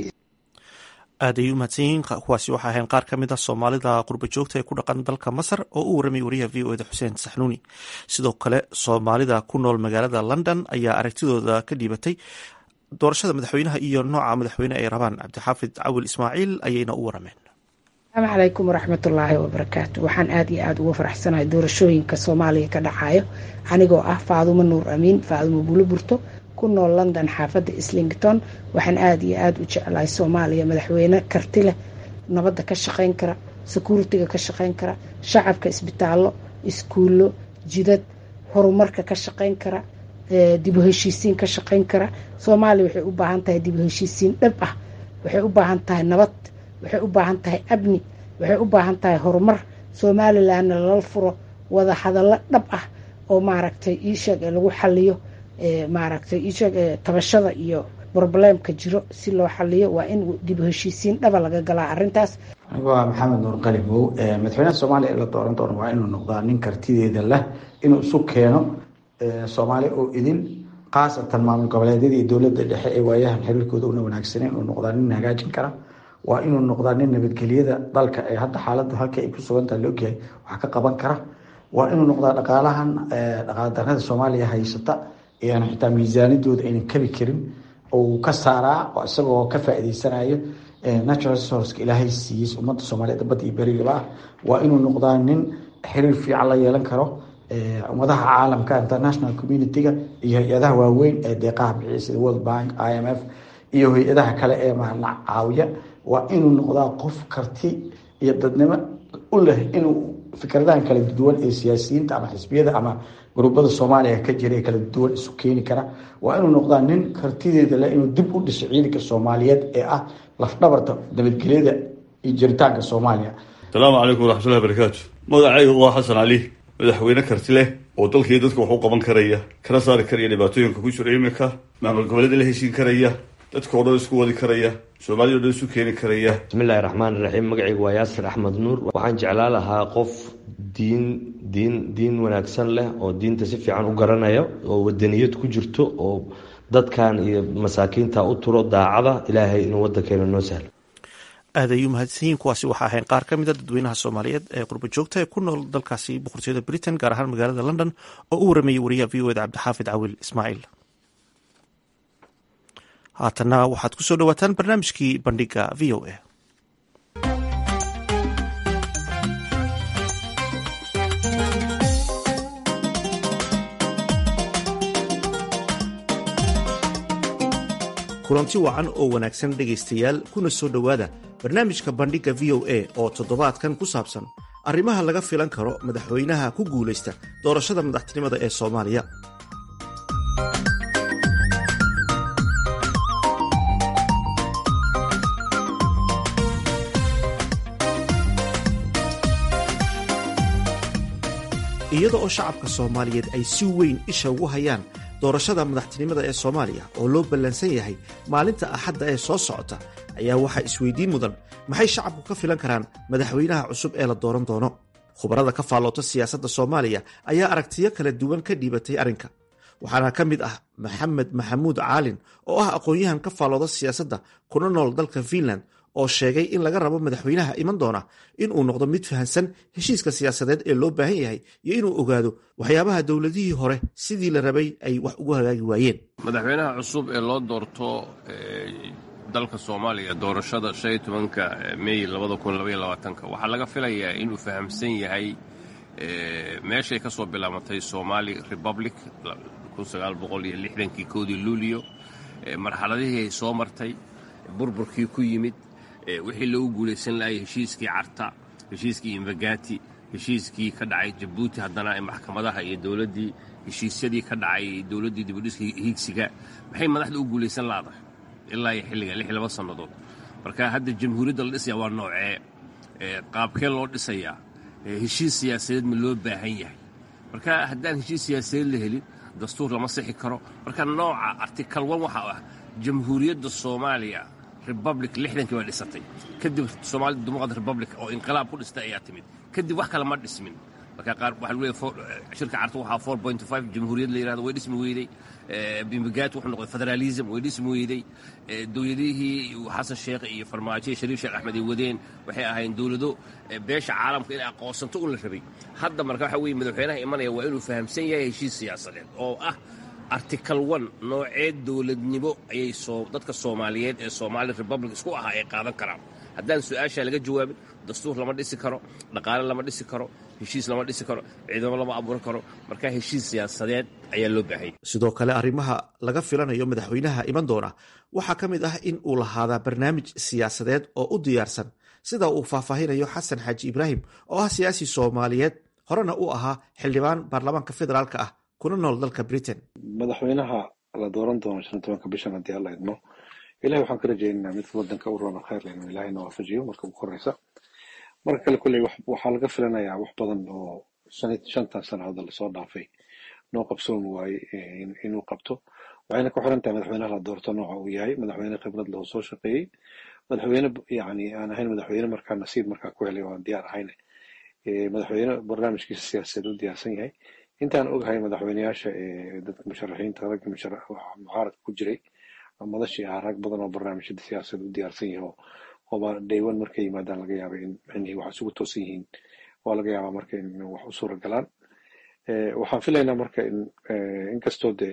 aad ay u mahadsan yihiin kuwaasi waxaa ahayn qaar ka mid ah Soomaalida qurba joogta ee ku dhaqan dalka Masar oo u waramay wariyaha v o a da Xuseen Saxnuuni. sidoo kale Soomaalida ku nool magaalada London ayaa aragtidooda ka dhiibatay doorashada madaxweynaha iyo nooca madaxweyne ay rabaan. Cabdixaafid Cawil Ismaaciil ayayna u warameen. asalaamu calaykum waraxmatullaahi wabarakaatu. waxaan aad iyo aad uga faraxsanahay doorashooyinka Soomaaliya ka dhacayo, anigoo ah Faadumo Nuur Amiin Faadumo Buluburto, ku nool London xaafadda Islington. waxaan aad iyo aad u jeclahay Soomaaliya madaxweyne karti leh, nabadda ka shaqayn kara, security-ga ka shaqayn kara, shacabka isbitaallo, iskuullo, jidad, horumarka ka shaqayn kara, dib u heshiisiin ka shaqayn kara. Soomaaliya waxay u baahan tahay dib u heshiisiin dhab ah, waxay u baahan tahay nabad, waxay u baahan tahay amni, waxay u baahan tahay horumar. Somalilandna lala furo wada hadallo dhab ah oo maaragtay ii sheeg ee lagu xaliyo maaragtay ii sheeg ee tabashada iyo problemka jiro si loo xaliyo. waa in dib u heshiisiin dhaba laga galaa arrintaas. waa Maxamed Nuur Qalimow. madaxweynaha Soomaaliya ee la dooran doono waa inuu noqdaa nin kartideeda leh, inuu isu keeno Soomaaliya oo idin khaasatan maamul goboleedyada iyo dowladda dhexe ee waayahan xiriirkooda una wanaagsaneen, inuu noqdaa nin hagaajin kara. waa inuu noqdaa nin nabadgelyada dalka ee hadda xaaladdu halka ay ku sugantahay la ogyahay wax ka qaban kara. waa inuu noqdaa dhaqaalahan dhaqaala darrada Soomaaliya haysata ee xitaa miisaanidooda aynan kabi karin oo ka saaraa, isagoo ka faa'iideysanayo natural resource ilaahay siiyay ummadda Soomaaliyeed badda iyo berigaba. waa inuu noqdaa nin xiriir fiican la yeelan karo ummadaha caalamka, international community-ga iyo hay-adaha waaweyn ee deeqaha bixiya sida World Bank, I M F iyo hay-adaha kale ee maarna caawiya. waa inuu noqdaa qof karti iyo dadnimo u leh inuu fikradahan kala duwan ee siyaasiyiinta ama xisbiyada ama gurubada Soomaaliya ka jira ee kala duwan isu keeni kara. waa inuu noqdaa nin kartideeda leh inuu dib u dhiso ciidanka Soomaaliyeed ee ah lafdhabarta nabadgelyada iyo jiritaanka Soomaaliya. asalaamu calaykum waraxmatullahi wabarakaatu. magacaygu waa Xasan Cali, madaxweyne karti leh oo dalkii dadka wax u qaban karaya, kana saari karaya dhibaatooyinka ku jira iminka, maamul goboleeda la heshiin karaya, dadka oo dhan isku wadi karaya, Soomaaliya oo dhan isu keeni karaya. bismillaahi raxmaani raxiim. magacaygu waa Yaasir Axmed Nuur. waxaan jeclaan lahaa qof diin diin diin wanaagsan leh oo diinta si fiican u garanaya, oo wadaniyad ku jirto, oo dadkan iyo masaakiinta u turo daacada. ilaahay inuu wadankeena noo sahlo. aad ay u mahadsan yihiin. kuwaasi waxaa ahayn qaar ka mida dadweynaha soomaaliyeed ee qurba joogta ee ku nool dalkaasi boqortooyada britain, gaar ahaan magaalada london, oo u warameeyey wariyaha v o eda cabdixaafid cawil ismaaciil. haatanna waxaad ku soo dhawaataan barnaamijkii bandhiga v o a. kulanti wacan oo wanaagsan dhegaystayaal, kuna soo dhowaada barnaamijka bandhigga v o a oo toddobaadkan ku saabsan arrimaha laga filan karo madaxweynaha ku guulaysta doorashada madaxtinimada ee soomaaliya. iyada oo shacabka soomaaliyeed ay si weyn isha ugu hayaan doorashada madaxtinimada ee soomaaliya oo loo ballansan yahay maalinta axadda ee soo socota, ayaa waxaa isweydiin mudan maxay shacabku ka filan karaan madaxweynaha cusub ee la dooran doono. khubarada ka faalloota siyaasadda soomaaliya ayaa aragtiyo kala duwan ka dhiibatay arrinka. waxaana ka mid ah maxamed maxamuud caalin oo ah aqoon-yahan ka faallooda siyaasadda kuna nool dalka Finland, oo sheegay in laga rabo madaxweynaha iman doona inuu noqdo mid fahansan heshiiska siyaasadeed ee loo baahan yahay iyo inuu ogaado waxyaabaha dowladihii hore sidii la rabay ay wax ugu hagaagi waayeen. madaxweynaha cusub ee loo doorto dalka soomaaliya doorashada shan iyo tobanka May labada kun labaiyo labaatanka waxaa laga filayaa inuu fahamsan yahay meeshay ka soo bilaabatay Somali Republic kun sagaal boqol iyo lixdankii koodii Luulyo, marxaladihii ay soo martay, burburkii ku yimid, wixii lagu guulaysan lahay heshiiskii Carta, heshiiskii Invagati, heshiiskii ka dhacay Jabuuti, haddana ee maxkamadaha iyo dowladdii, heshiisyadii ka dhacay dowladdii dibudhiska higsiga, maxay madaxda u guulaysan laadahay ilaa iyo xilliga lix iyo laba sannadood. marka hadda jamhuuriyadda la dhisaya waa noocee, qaabkee loo dhisayaa, heshiis siyaasadeed ma loo baahan yahay. marka haddaan heshiis siyaasadeed la helin dastuur lama sixi karo. marka nooca article one waxaa ah jamhuuriyadda Soomaaliya Republic lixdankii waa dhisatay, kadib Somali Democratic Republic oo inqilaab ku dhistay ayaa timid, kadib wax kale ma dhismin. marka qaar waxa lagu leeyahay shirka Carta waxaa four point five jamhuuriyad la yiraahdo way dhismi weyday, Bimbagaat wuxuu noqday federalism way dhismi weyday, dowladihii Xasan Sheekh iyo Farmaajo iyo Shariif Sheekh Axmed ay wadeen waxay ahaayeen dowlado beesha caalamka inay aqoonsanto u la rabay. hadda marka waxa weeye madaxweynaha imanaya waa inuu fahamsan yahay heshiis siyaasadeed oo ah article one noocee dowladnimo ayay soo dadka Soomaaliyeed ee Somali Republic isku ahaa ay qaadan karaan. haddaan su-aasha laga jawaabin dastuur lama dhisi karo, dhaqaale lama dhisi karo, heshiis lama dhisi karo, ciidamo lama abuuran karo. marka heshiis siyaasadeed ayaa loo baahay. sidoo kale arrimaha laga filanayo madaxweynaha iman doona waxaa ka mid ah in uu lahaadaa barnaamij siyaasadeed oo u diyaarsan, sida uu faahfaahinayo xasan xaaji ibraahim oo ah siyaasi Soomaaliyeed, horena u ahaa xildhibaan baarlamaanka federaalka ah kuna nool dalka Britain. madaxweynaha la dooran doono shan iyo tobanka bishan haddii alla idmo, ilahay waxaan ka rajaynaynaa mid wadanka u roona khayr leh inuu ilaahayna waafajiyo marka ugu horeysa. marka kale kulley waxaa laga filanayaa wax badan oo shantan sano hadda lasoo dhaafay noo qabsoomi waaye inuu qabto. waxayna ku xiran tahay madaxweynaha la doorto nooca uu yahay, madaxweyne khibrad leh oo soo shaqeeyey, madaxweyne yani aan ahayn madaxweyne markaa nasiib markaa ku helay oo aan diyaar ahayn, madaxweyne barnaamijkiisa siyaasadeed u diyaarsan yahay. intaan ogahay madaxweyneyaasha dadka musharaxiinta ragga mucaaradka ku jiray madashii ah rag badan oo barnaamijyada siyaasadeed u diyaarsan yahay oo daywan markay yimaadaan laga yaaba in micnihii wax isugu toosan yihiin, waa laga yaabaa marka in wax u suura galaan. waxaan filaynaa marka in inkastoo dee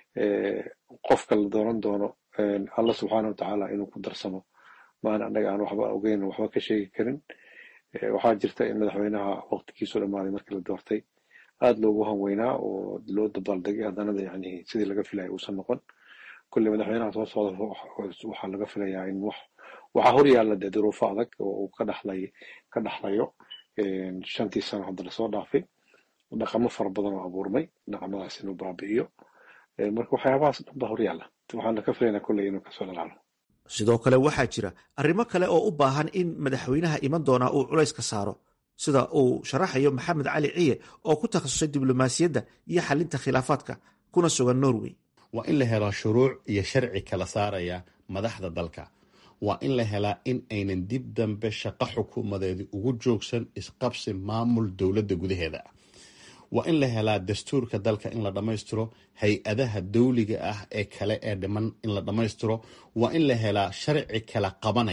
qofka la dooran doono alla subxaana watacaala inuu ku darsamo maana annaga aan waxba ogeyn waxba ka sheegi karin. waxaa jirta in madaxweynaha waqtigiisu dhamaaday markii la doortay aada loogu hanweynaa oo loo dabaaldegay, haddanada yani sidii laga filaya uusan noqon. kulley madaxweynaha soo socda waxaa laga filayaa in wax waxaa hor yaalla dee duruufo adag oo uu ka dhaxlay ka dhaxlayo shantii sano hadda lasoo dhaafay, dhaqamo fara badan oo abuurmay, dhaqamadaas inuu baabi'iyo. marka waxyaabahaas dhan baa hor yaalla, waxaana ka filaynaa kulley inuu kasoo dhalaalo. sidoo kale waxaa jira arrimo kale oo u baahan in madaxweynaha iman doonaa uu culays ka saaro, sida uu sharaxayo maxamed cali ciye oo ku takhasusay diblomaasiyadda iyo xalinta khilaafaadka kuna sugan Norway. waa in la helaa shuruuc iyo sharci kala saaraya madaxda dalka. waa in la helaa in aynan dib dambe shaqo xukuumadeedi ugu joogsan isqabsi maamul dowladda gudaheeda. waa in la helaa dastuurka dalka in la dhammaystiro, hay-adaha dawliga ah ee kale ee dhiman in la dhammaystiro. waa in la helaa sharci kala qabanaya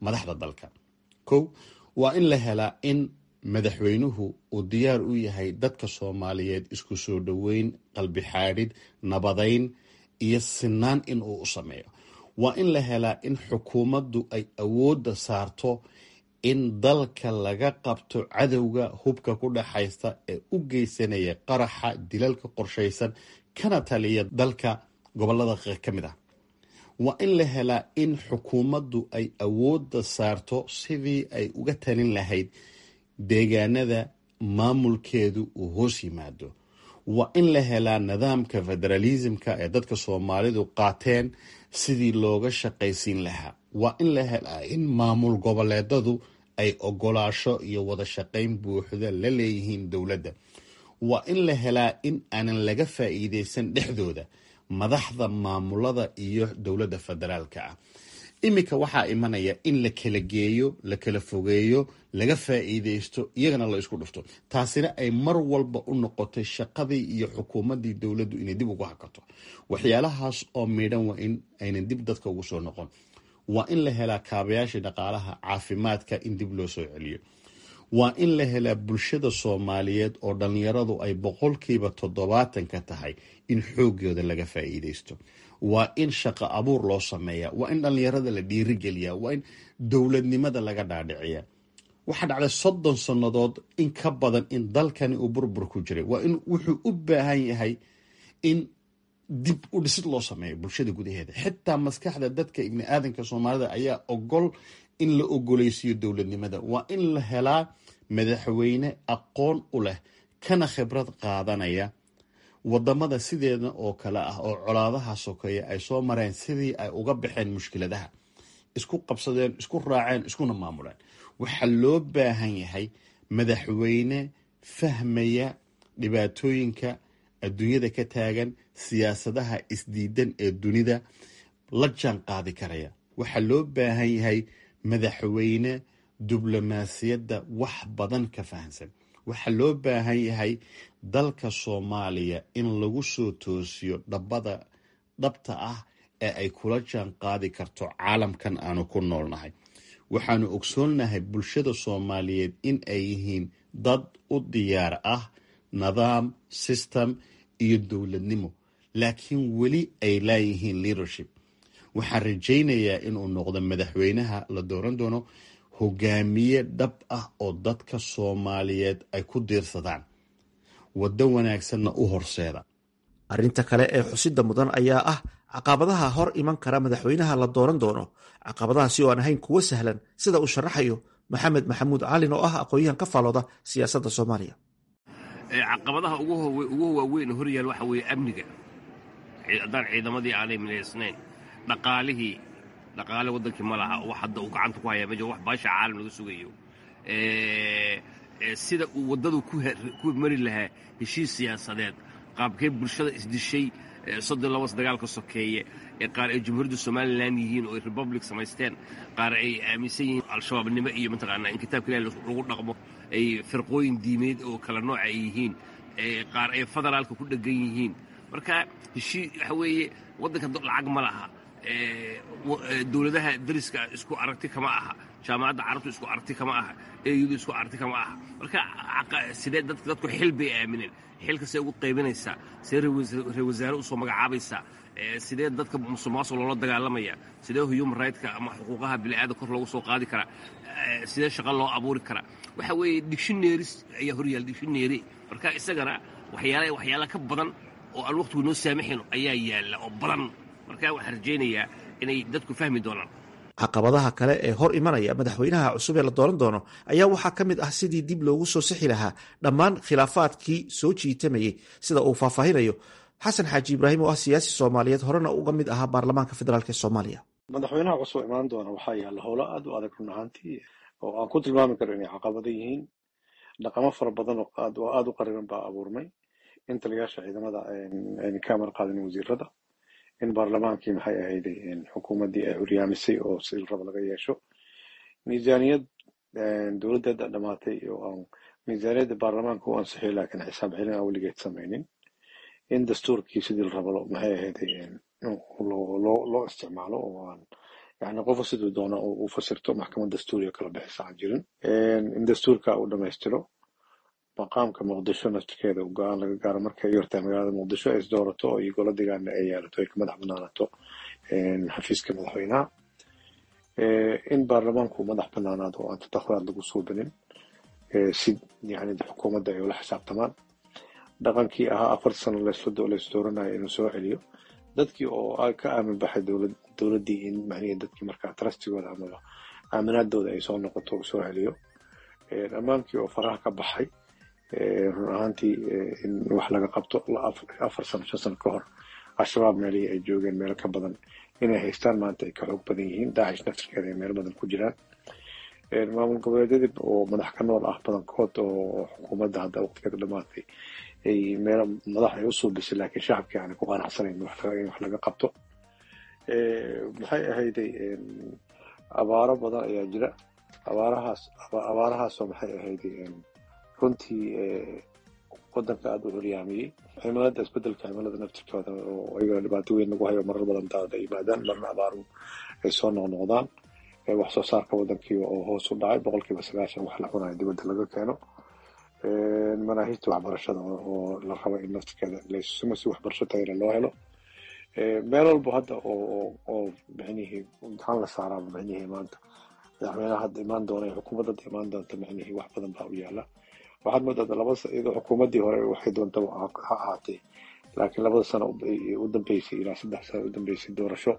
madaxda dalka. kow waa in la helaa in madaxweynuhu uu diyaar u yahay dadka soomaaliyeed isku soo dhoweyn, qalbi xaadhid, nabadayn iyo sinaan in uu u sameeyo. waa in la helaa in xukuumaddu ay awoodda saarto in dalka laga qabto cadowga hubka ku dhexaysta ee u geysanaya qaraxa, dilalka qorshaysan, kana taliya dalka gobolada ka mid ah. waa in la helaa in xukuumaddu ay awoodda saarto sidii ay uga talin lahayd deegaanada maamulkeedu uu hoos yimaado. waa in la helaa nidaamka federalismka ee dadka soomaalidu qaateen sidii looga shaqaysiin lahaa. waa in la helaa in maamul goboleedadu ay ogolaasho iyo wada shaqayn buuxda la leeyihiin dowladda. waa in la helaa in aanan laga faa'iideysan dhexdooda madaxda maamulada iyo dowladda federaalka ah. iminka waxaa imanaya in la kala geeyo, la kala fogeeyo, laga faa'iideysto, iyagana la isku dhufto. taasina ay mar walba u noqotay shaqadii iyo xukuumaddii dowladdu inay dib ugu hakato. waxyaalahaas oo miidhan waa in aynan dib dadka ugu soo noqon. waa in la helaa kaabayaashii dhaqaalaha, caafimaadka in dib loo soo celiyo. waa in la helaa bulshada soomaaliyeed oo dhallinyaradu ay boqolkiiba toddobaatan ka tahay in xoogooda laga faa'iideysto. waa in shaqo abuur loo sameeya. waa in dhallinyarada la dhiirigeliya. waa in dowladnimada laga dhaadhiciya. waxaa dhacday soddon sannadood in ka badan in dalkani uu burbur ku jiray. waa in wuxuu u baahan yahay in dib u dhisid loo sameeyo bulshada gudaheeda. xitaa maskaxda dadka ibni aadanka soomaalida ayaa ogol in la ogoleysiiyo dowladnimada. waa in la helaa madaxweyne aqoon u leh kana khibrad qaadanaya wadamada sideeda oo kale ah oo colaadaha sokeeya ay soo mareen, sidii ay uga baxeen mushkiladaha, isku qabsadeen, isku raaceen, iskuna maamuleen. waxaa loo baahan yahay madaxweyne fahmaya dhibaatooyinka adduunyada ka taagan, siyaasadaha isdiidan ee dunida la jaan qaadi karaya. waxaa loo baahan yahay madaxweyne diblomaasiyadda wax badan ka fahansan. waxaa loo baahan yahay dalka Soomaaliya in lagu soo toosiyo dhabada dhabta ah ee ay kula jaan qaadi karto caalamkan aanu ku noolnahay. waxaanu ogsoonnahay bulshada Soomaaliyeed in ay yihiin dad u diyaar ah nidaam, system iyo dowladnimo, laakiin weli ay laayihiin leadership. waxaan rajaynayaa inuu noqdo madaxweynaha la dooran doono hogaamiye dhab ah oo dadka Soomaaliyeed ay ku diirsadaan, waddo wanaagsanna u horseeda. arrinta kale ee xusida mudan ayaa ah caqabadaha hor iman kara madaxweynaha la dooran doono. caqabadahaasi oo aan ahayn kuwo sahlan, sida uu sharaxayo maxamed maxamuud calin oo ah aqoon-yahan ka faalooda siyaasadda Soomaaliya. caqabadaha ugu waaweyn horyaal waxa weeye amniga. haddaan ciidamadii aanay milaysnayn, dhaqaalihii dhaqaale wadankii ma laha. wax hadda uu gacanta ku hayaa ma jiro, wax baasha caalam laga sugayo. sida uu waddadu ku mari lahaa heshiis siyaasadeed, qaabkee bulshada isdishay soddon laba dagaalka sokeeye ee qaar ay jumhuuriyadda Somaliland yihiin oo ay republic samaysteen, qaar ay aaminsan yihiin al-shabaabnimo iyo mataqaanaa in kitaabka Ilaahay lagu dhaqmo, ay firqooyin diimeed oo kala nooc ay yihiin, qaar ay federaalka ku dhegan yihiin. marka heshiis waxa weeye waddanka lacag ma laha. dowladaha dariska isku aragti kama aha, jaamacadda carabtu isku aragti kama aha, eeyadu isku aragti kama aha. marka sidee dadku xil bay aamineen, xilkasay ugu qaybinaysaa, sidee reer wasaare usoo magacaabaysaa, sidee dadka musuqmaasuqa loola dagaalamaya, sidee human right-ka ama xuquuqaha bini'aadamka kor loogu soo qaadi karaa, sidee shaqo loo abuuri karaa. waxa weeye dictionaries ayaa horyaal, dictionary. marka isagana waxyaala waxyaala ka badan oo aan waqtigu noo saamaxayn ayaa yaalla oo badan. marka waxaan rajaynayaa inay dadku fahmi doonaan. caqabadaha kale ee hor imanaya madaxweynaha cusub ee la dooran doono ayaa waxaa ka mid ah sidii dib loogu soo sixi lahaa dhammaan khilaafaadkii soo jiitamayey, sida uu faahfaahinayo xasan xaaji ibraahim oo ah siyaasi Soomaaliyeed, horena uga mid ahaa baarlamaanka federaalk ee Soomaaliya. madaxweynaha cusub imaan doona waxaa yaalla howlo aad u adag run ahaantii, oo aan ku tilmaami karo inay caqabado yihiin. dhaqamo fara badan oo aad u qariban baa abuurmay. in taliyaasha ciidamada ayna ka amar qaadin wasiirada, in baarlamaankii maxay ahayday xukuumaddii ay curyaamisay oo si raba laga yeesho. miisaaniyad dowladda dhamaatay oo aan miisaaniyadda baarlamaanka u ansixiyay laakiin xisaab celin aan weligeed samaynin. in dastuurkii sidii la rabo maxay ahayday loo loo isticmaalo oo aan yani qofu siduu doono u fasirto maxkamad dastuuriga kala bixisa aan jirin in dastuurka uu dhamaystiro maqaamka muqdisho naftirkeeda u go-aan laga gaaro markay u yartahay magaalada muqdisho ay isdoorato iyo golo deegaana ay yeelato ay ka madax banaanato xafiiska madaxweynaha in baarlamaanku madax banaanaado oo aan tadakhuraad lagu suubinin si yani xukuumadda ay ula xisaabtamaan dhaqankii ahaa afar sano laysdooranayo inuu soo celiyo dadkii oo ka aamin baxay dowladdii in macnihii dadkii markaa trustigooda amaba aaminaadooda ay soo noqoto uu soo celiyo ammaankii oo faraha ka baxay run ahaantii in wax laga qabto afar sano shan sano ka hor al-shabaab meelihii ay joogeen meelo ka badan inay haystaan maanta ay ka xoog badan yihiin daacish naftirkeeda ay meelo badan ku jiraan maamul goboleedyadii oo madax ka nool ah badankood oo xukuumadda hadda waqtigeeda dhamaatay ay meelo madax ay u suubisay laakiin shacabkii aanay ku qanacsanayn in wax laga qabto maxay ahayday abaaro badan ayaa jira abaarahaas abaarahaasoo maxay ahayday runtii wadanka aada u horyaamiyey cimilada isbedelka cimilada naftirkooda oo iyagoo dhibaato weyn lagu hayo marar badan daada yimaadaan marna abaaru ay soo noqnoqdaan wax soo saarka wadankii oo hoos u dhacay boqolkiiba sagaashan wax la cunayo dibadda laga keeno manaahijta waxbarashada oo la rabo in naftirkeeda laysimo si waxbarasho tayra loo helo meel walba hadda oo oo micnihii gacan la saaraa micnihii maanta madaxweynaha hadda imaan doona xukuumadda hadda imaan doonta micnihii wax badan baa u yaala waxaad moodaa laba iyadoo xukuumaddii hore waxay doontaba ha ahaatee laakiin labada sano u dambeysay ilaa saddex sano u dambeysay doorasho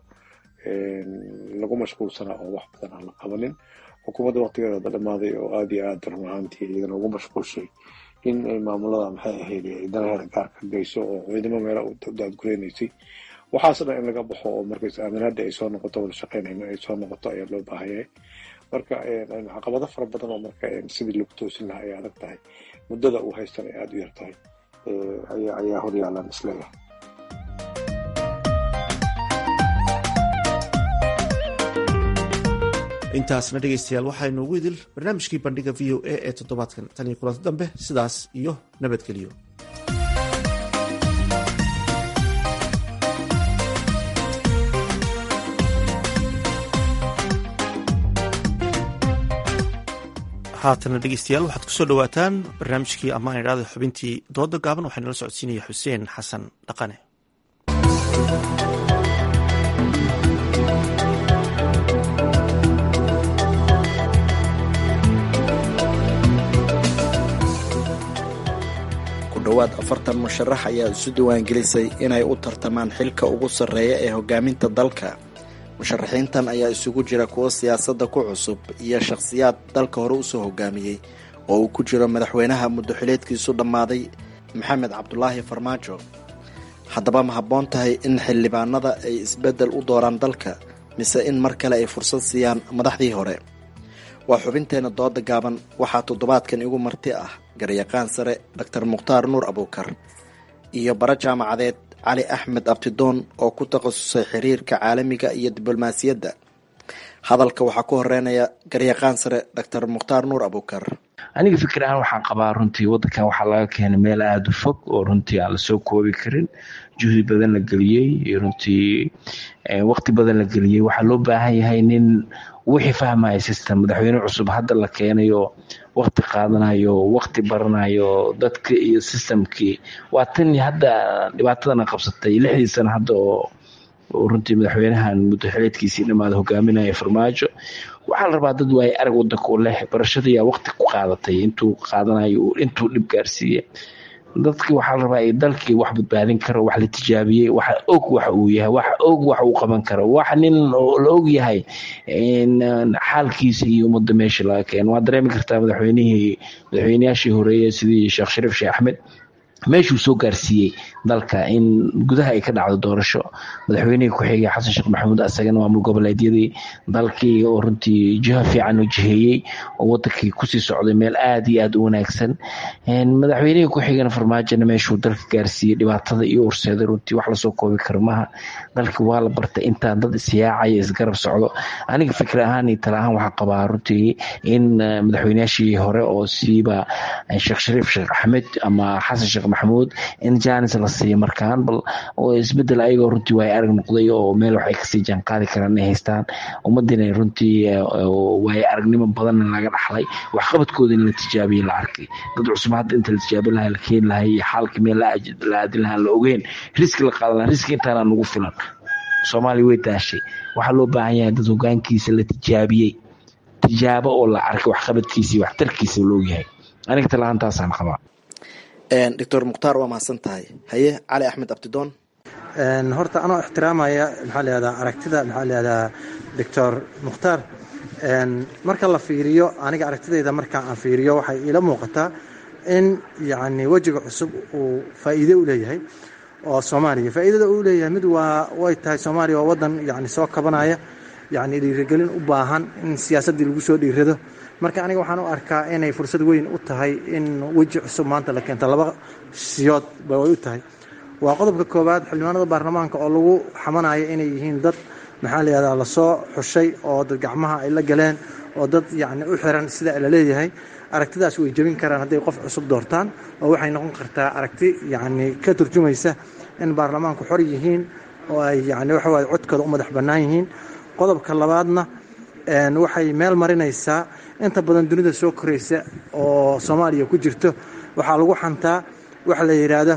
lagu mashquulsanaa oo wax badan aan la qabanin xukuumadda waqtigeeda hadda dhamaaday oo aada iyo aada run ahaantii iyadana ugu mashquulshay in ay maamulada maxay ahayd danaheeda gaarka geyso oo ciidamo meela u daadgureynaysay waxaas dhan in laga baxo oo markays aaminaada ay soo noqoto wada shaqeynayna ay soo noqoto ayaa loo baahan yahay marka caqabado fara badan oo marka sidii lagu toosin lahaa ay adag tahay muddada uu haystan ay aada u yar tahay ayaa ayaa hor yaalaan isleeyahay intaasna dhegaystayaal waxaynu ugu idil barnaamijkii bandhiga v o a ee toddobaadkan tan iyo kulanti dambe sidaas iyo nabadgelyo haatana dhegeystayaal waxaad kusoo dhawaataan barnaamijkii amaan idhaada xubintii dooda gaaban waxaa nala socodsiinaya xuseen xasan dhaqane ku dhowaad afartan musharax ayaa isu diiwaangelisay inay u tartamaan xilka ugu sarreeya ee hogaaminta dalka musharaxiintan ayaa isugu jira kuwo siyaasadda ku cusub iyo shakhsiyaad dalka hore usoo hogaamiyey oo uu ku jiro madaxweynaha muddoxileedkiisu dhammaaday maxamed cabdulaahi farmaajo haddaba ma habboon tahay in xildhibaanada ay isbeddel u dooraan dalka mise in mar kale ay fursad siiyaan madaxdii hore waa xubinteenna dooda gaaban waxaa toddobaadkan igu marti ah garyaqaan sare doctor mukhtaar nuur abuukar iyo bara jaamacadeed cali axmed abtidoon oo ku takhasusay xiriirka caalamiga iyo diblomaasiyadda hadalka waxaa ku horeynaya garyaqaan sare doctor mukhtaar nuur abuukar aniga fikir ahaan waxaan qabaa runtii wadankan waxaa laga keenay meel aada u fog oo runtii aan lasoo koobi karin juhdi badan la geliyey iyo runtii waqti badan la geliyey waxaa loo baahan yahay nin wixii fahmaya system madaxweyne cusub hadda la keenayo waqti qaadanayo waqti baranayo dadka iyo systemkii waa tan hadda dhibaatadana qabsatay lixdii sano hadda oo runtii madaxweynahan muddoxileedkiisii dhammaada hogaaminaya farmaajo waxaa la rabaa dad waay arag wadanka u leh barashadayaa waqti ku qaadatay intuu qaadanayo intuu dhib gaarsiiya dadkii waxaa la rabaa ay dalkii wax badbaadin karo wax la tijaabiyey waxa og waxa uu yahay wax og wax uu qaban karo wax nin la og yahay xaalkiisa iyo ummadda meesha laga keeno waa dareemi kartaa madaxweynihii madaxweynayaashii horeeye sidii sheekh shariif sheekh axmed meeshuu soo gaarsiiyey dalka in gudaha ay ka dhacdo doorasho madaxweynihii ku-xigay xasan sheekh maxamuud asagana maamul goboleedyadii dalkii oo runtii jiho fiican u jiheeyey oo wadankii kusii socday meel aada iyo aada u wanaagsan madaxweynihii ku-xigana farmaajona meeshuu dalka gaarsiiyey dhibaatada iyo urseeday runtii wax lasoo koobi karo maha dalkii waa la bartay intaan dad isyaacaya isgarab socdo aniga fikir ahaan iyo tala ahaan waxaa qabaa runtii in madaxweynayaashii hore oo siiba sheekh shariif sheekh axmed ama xasan sheekh maxamuud in jaanis la siiyo markaan bal isbedel ayagoo runtii waay arag noqday oo meel waxay kasii jaanqaadi karaan inay haystaan ummadina runtii waay aragnimo badan laga dhaxlay waxqabadkooda in la tijaabiyey la arkay dad cusub hadda inta la tijaabin lahaa la keeni lahay iyo xaalka meel la aadin lahaa la ogeyn riski la qaadan lahaa riski intaana nagu filan soomaaliya way daashay waxaa loo baahan yahay dad hogaankiisa la tijaabiyey tijaabo oo la arkay waxqabadkiisa iyo waxtarkiisa loo yahay aniga talaantaasaan qabaa doctor mukhtaar waa mahadsan tahay haye cali axmed abdidoon horta anoo ixtiraamaya maxaa layihahdaa aragtida maxaa layihahdaa doctor mukhtaar marka la fiiriyo aniga aragtidayda marka aan fiiriyo waxay ila muuqataa in yacni wejiga cusub uu faa'iido u leeyahay oo soomaaliya faa'iidada uu leeyahay mid waa way tahay soomaaliya waa wadan yacni soo kabanaya yacni dhiirigelin u baahan in siyaasaddii lagu soo dhiirado marka aniga waxaan u arkaa inay fursad weyn u tahay in weji cusub maanta la keento laba siyood ba way u tahay waa qodobka koowaad xildhibaanada baarlamaanka oo lagu xamanayo inay yihiin dad maxaa layihahdaa lasoo xushay oo dad gacmaha ay la galeen oo dad yacni u xiran sida la leeyahay aragtidaas way jebin karaan hadday qof cusub doortaan oo waxay noqon kartaa aragti yacni ka turjumaysa in baarlamaanku xor yihiin oo ay yacni waxa waaye codkooda u madax bannaan yihiin qodobka labaadna waxay meel marinaysaa inta badan dunida soo koraysa oo soomaaliya ku jirto waxaa lagu xantaa waxa la yidhaahdo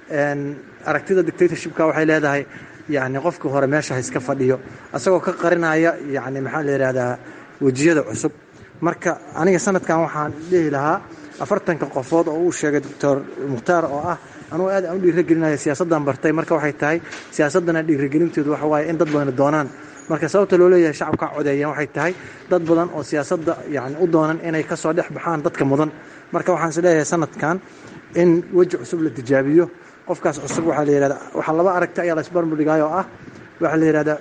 aragtida dictatorshipka waxay leedahay yacni qofkii hore meesha ha iska fadhiyo asagoo ka qarinaya yacni maxaa la yidhahdaa wejiyada cusub marka aniga sanadkan waxaan dhihi lahaa afartanka qofood oo uu sheegay doctor mukhtaar oo ah anugu aad aan u dhiiragelinaya siyaasaddan bartay marka waxay tahay siyaasaddana dhiiragelinteedu waxa waaye in dad badan doonaan marka sababta loo leeyahay shacabka codeeyeen waxay tahay dad badan oo siyaasadda yacni u doonan inay ka soo dhex baxaan dadka mudan marka waxaan is leeyahay sanadkan in weji cusub la tijaabiyo qofkaas cusub waxaa la yidhahda waxaa laba aragti ayaa la isbarmudhigaay oo ah waxaa la yidhahda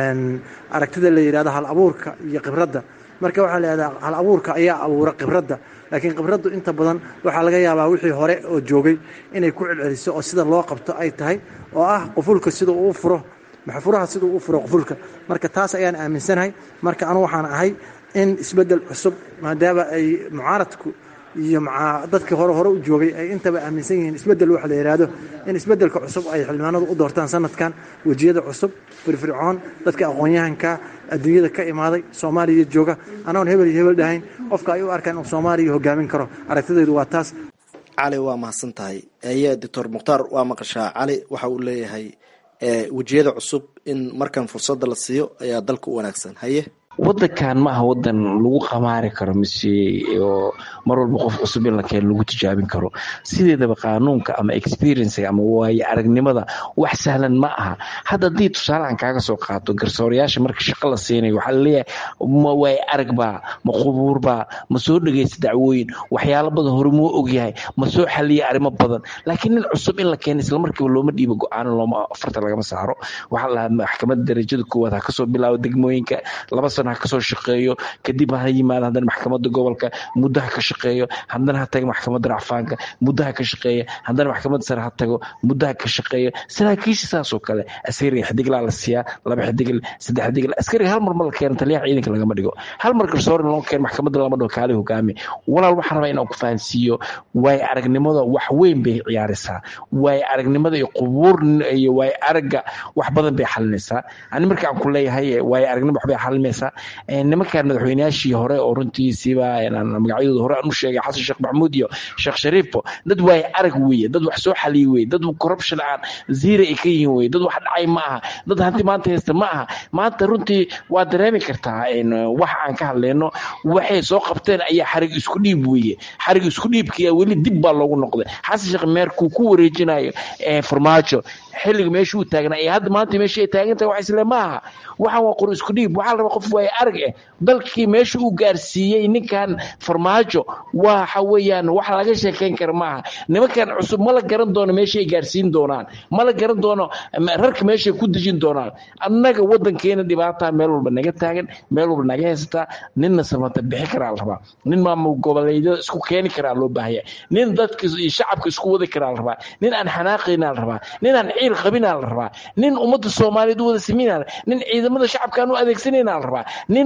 aragtida la yidhahda hal abuurka iyo khibradda marka waxaa la yidhahdaa hal abuurka ayaa abuura khibradda laakiin khibraddu inta badan waxaa laga yaabaa wixii hore oo joogay inay ku celceliso oo sida loo qabto ay tahay oo ah qufulka sida uu furo maxfuraha sida uu furo qufulka marka taas ayaan aaminsanahay marka anu waxaan ahay in isbeddel cusub maadaama ay mucaaradku iyo maca dadkii hore hore u joogay ay intaba aaminsan yihiin isbeddel waxa la yidhaahdo in isbeddelka cusub ay xildhibaanadu u doortaan sanadkan wejiyada cusub firfircoon dadka aqoon-yahanka adduunyada ka imaaday soomaaliya jooga anoon hebel iyo hebel dhahayn qofka ay u arkaan inuu soomaaliya hogaamin karo aragtidaydu waa taas cali waa mahadsan tahay eye doctor mukhtaar waa maqashaa cali waxa uu leeyahay wejiyada cusub in markan fursadda la siiyo ayaa dalka u wanaagsan haye wadankan ma aha wadan lagu qamaari karo mise oo mar walba qof cusub in la keeno lagu tijaabin karo sideedaba qaanuunka ama experiensiga ama waayo aragnimada wax sahlan ma aha hadda haddii tusaale aan kaaga soo qaato garsoorayaasha marka shaqo la siinayo waxaa laleeyahay ma waay arag baa ma qubuur baa ma soo dhegaysta dacwooyin waxyaalo badan hore muu ogyahay ma soo xaliya arrimo badan laakiin nin cusub in la keeno isla markiiba looma dhiibo go-aano looma afarta lagama saaro waxaa lahaa maxkamadda darajada koowaad ha kasoo bilaabo degmooyinka laba sano ha kasoo shaqeeyo kadib ha yimaado haddana maxkamadda gobolka muddo ha ka shaqeeyo haddana ha tago maxkamadda racfaanka muddo ha ka shaqeeya haddana maxkamadda sare ha tago muddo ha ka shaqeeyo saraakiisha saasoo kale askariga xidiglaa la siiyaa laba xidigl saddex xidigl askariga hal mar ma la keeno taliyaha ciidanka lagama dhigo hal mar garsoore loo keeno maxkamadda lama dhigo kaali hogaami walaal waxaan rabaa inaan ku fahansiiyo waay aragnimada wax weyn bay ciyaaraysaa waay aragnimada iyo qubuur iyo waay aragga wax badan bay xalinaysaa ani marka aan ku leeyahay waay aragnimo wax bay xalinaysaa nimankan madaxweynayaashii hore oo runtiisiiba magacyadooda hore aan u sheegay xasan sheekh maxamuud iyo sheekh shariifo dad waay arag weeye dad wax soo xaliye weye dad corruption aan ziira ay ka yihiin weye dad wax dhacay ma aha dad hanti maanta haysta ma aha maanta runtii waa dareemi kartaa wax aan ka hadlayno waxay soo qabteen ayaa xarig isku dhiib weeye xarig isku dhiibkiya weli dib baa loogu noqday xasan sheekh meerkuu ku wareejinayo farmaajo xilliga meeshuu taagnaa iyo hadda maanta meesha ay taagantahay wax isle ma aha waxaan waa qor isku dhiib waxaa la rabaa qof waay arag eh dalkii meesha uu gaarsiiyey ninkan farmaajo waxa weeyaan wax laga sheekayn kara maaha nimankan cusub ma la garan doono meesha ay gaarsiin doonaan ma la garan doono rarka meesha ay ku dejin doonaan annaga wadankeena dhibaataa meel walba naga taagan meel walba naga haysataa ninna samata bixi karaa la rabaa nin maamul goboleedyada isku keeni karaa loo baahaya nin dadka iyo shacabka isku wadi karaa la rabaa nin aan xanaaqaynaa la rabaa nin aan ciil qabinaa la rabaa nin ummadda soomaaliyeed u wada sameynaa nin ciidamada shacabkaan u adeegsanayna la rabaa nin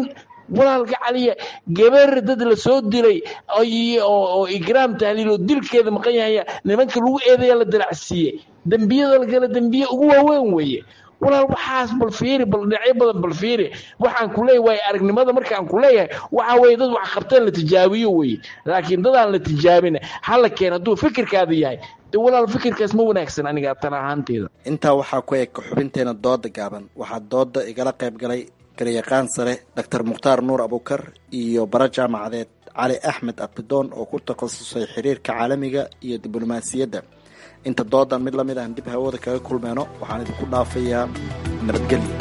walaalka caliya gabar dad la soo dilay oo igraam tahliil oo dilkeeda maqan yahay nimanka lagu eedeeya la dilacsiiyey dembiyada la gala dembiye ugu waaweyn weeye walaal waxaas bal fiiri bal dhinacyo badan bal fiiri waxaan ku leeyahay waay aragnimada markaan ku leeyahay waxa weeye dad wax qabteen la tijaabiyo weeye laakiin dadaan la tijaabin hala keen hadduu fikirkaada yahay de walaal fikirkaas ma wanaagsan aniga tan ahaanteeda intaa waxaa ku eg xubinteena dooda gaaban waxaa dooda igala qayb galay garyaqaan sare doctor mukhtaar nuur abukar iyo bara jaamacadeed cali axmed abdidoon oo ku takhasusay xiriirka caalamiga iyo diblomaasiyadda inta doodan mid lamid ah dib hawada kaga kulmeeno waxaan idinku dhaafayaa nabadgelyo.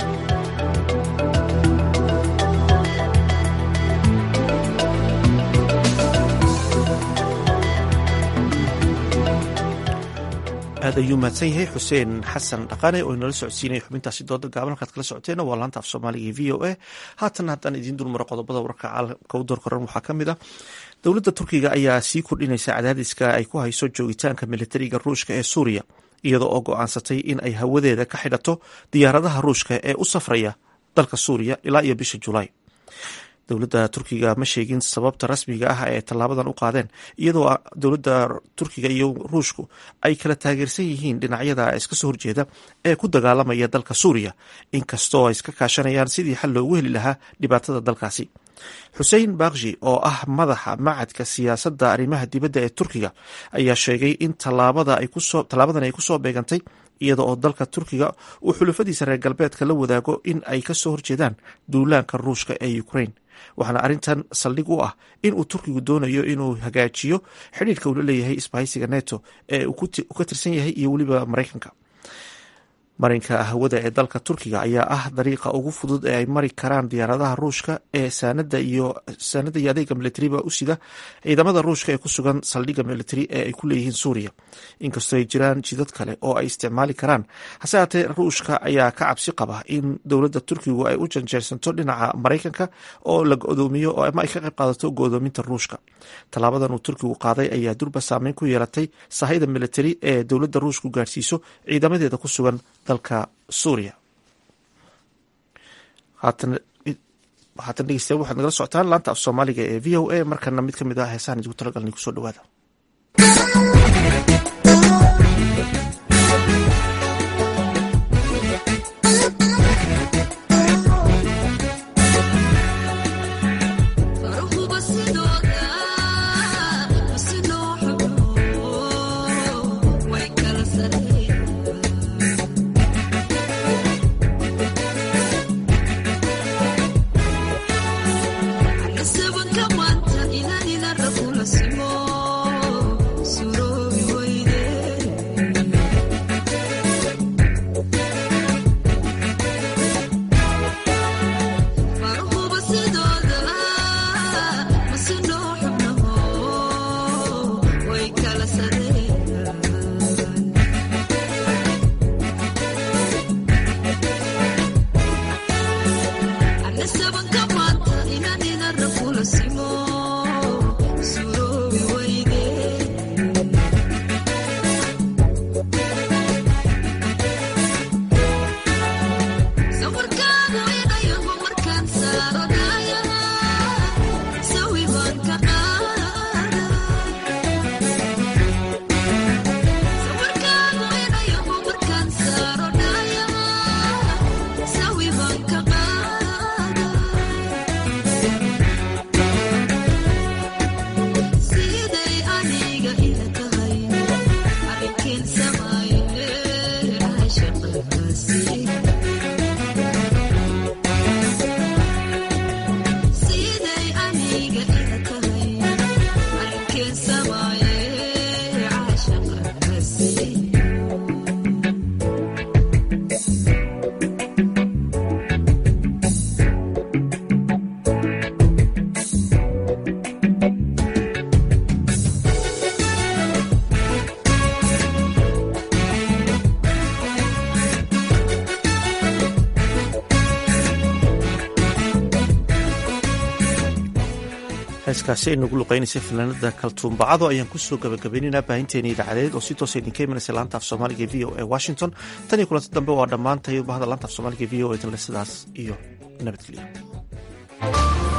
aad ayuu mahadsan yahay xuseen xasan dhaqane oo inala socodsiinaya xubintaasi dooda gaaban halkaad kala socoteena waa laanta af soomaaliga e v o a haatan haddaan idiin dulmaro qodobada wararka caalamka u door koran waxaa ka mid ah dowladda turkiga ayaa sii kordhinaysa cadaadiska ay ku hayso joogitaanka militariga ruushka ee suuriya iyadoo oo go-aansatay in ay hawadeeda ka xidhato diyaaradaha ruushka ee u safraya dalka suuriya ilaa iyo bisha julaay. dowladda turkiga ma sheegin sababta rasmiga ah ee tallaabadan u qaadeen iyadoo dowladda turkiga iyo ruushku ay kala taageersan yihiin dhinacyada iska soo horjeeda ee ku dagaalamaya dalka suuriya inkastoo ay iska kaashanayaan sidii xal loogu heli lahaa dhibaatada dalkaasi. xuseen bakshi oo ah madaxa macadka siyaasadda arrimaha dibadda ee turkiga ayaa sheegay in tallaabadan ay kusoo beegantay iyada oo dalka turkiga uu xulafadiisa reer galbeedka la wadaago in ay kasoo horjeedaan duulaanka ruushka ee ukraine waxaana arrintan saldhig u ah in uu turkigu doonayo inuu hagaajiyo xidhiirka uu la leeyahay isbahaysiga neto ee uu ka tirsan yahay iyo weliba maraykanka. marinka hawada ee dalka turkiga ayaa ah dariiqa ugu fudud ee ay mari karaan diyaaradaha ruushka ee saanada iyo saanada iyo adeega militariba u sida ciidamada ruushka ee ku sugan saldhigga militari ee ay ku leeyihiin suuriya inkastoo ay jiraan jidad kale oo ay isticmaali karaan hase haatee ruushka ayaa ka cabsi qaba in dowladda turkigu ay u janjeersanto dhinaca maraykanka oo la go-doomiyo ama ay ka qayb qaadato go-doominta ruushka. tallaabadan uu turkigu qaaday ayaa durba saameyn ku yeelatay sahayda militari ee dowladda ruushku gaadhsiiso ciidamadeeda ku sugan dalka suuriya. haatan dhegeystayaal waxaad nagala socotaan laanta af soomaaliga ee v o a markana mid ka mid ah heesahan idigu talagalnay kusoo dhawaada. heeskaasi ay nagu luqeynaysay fanaanada kaltuumbacado ayaan kusoo gabagabaynaynaa baahinteena idaacadeed oo si toosa idinka imanaysa laanta af soomaaliga v o a washington tan iyo kulanti dambe waa dhammaantay bahda laanta af soomaaliga v o a danle sidaas iyo nabadgelyo.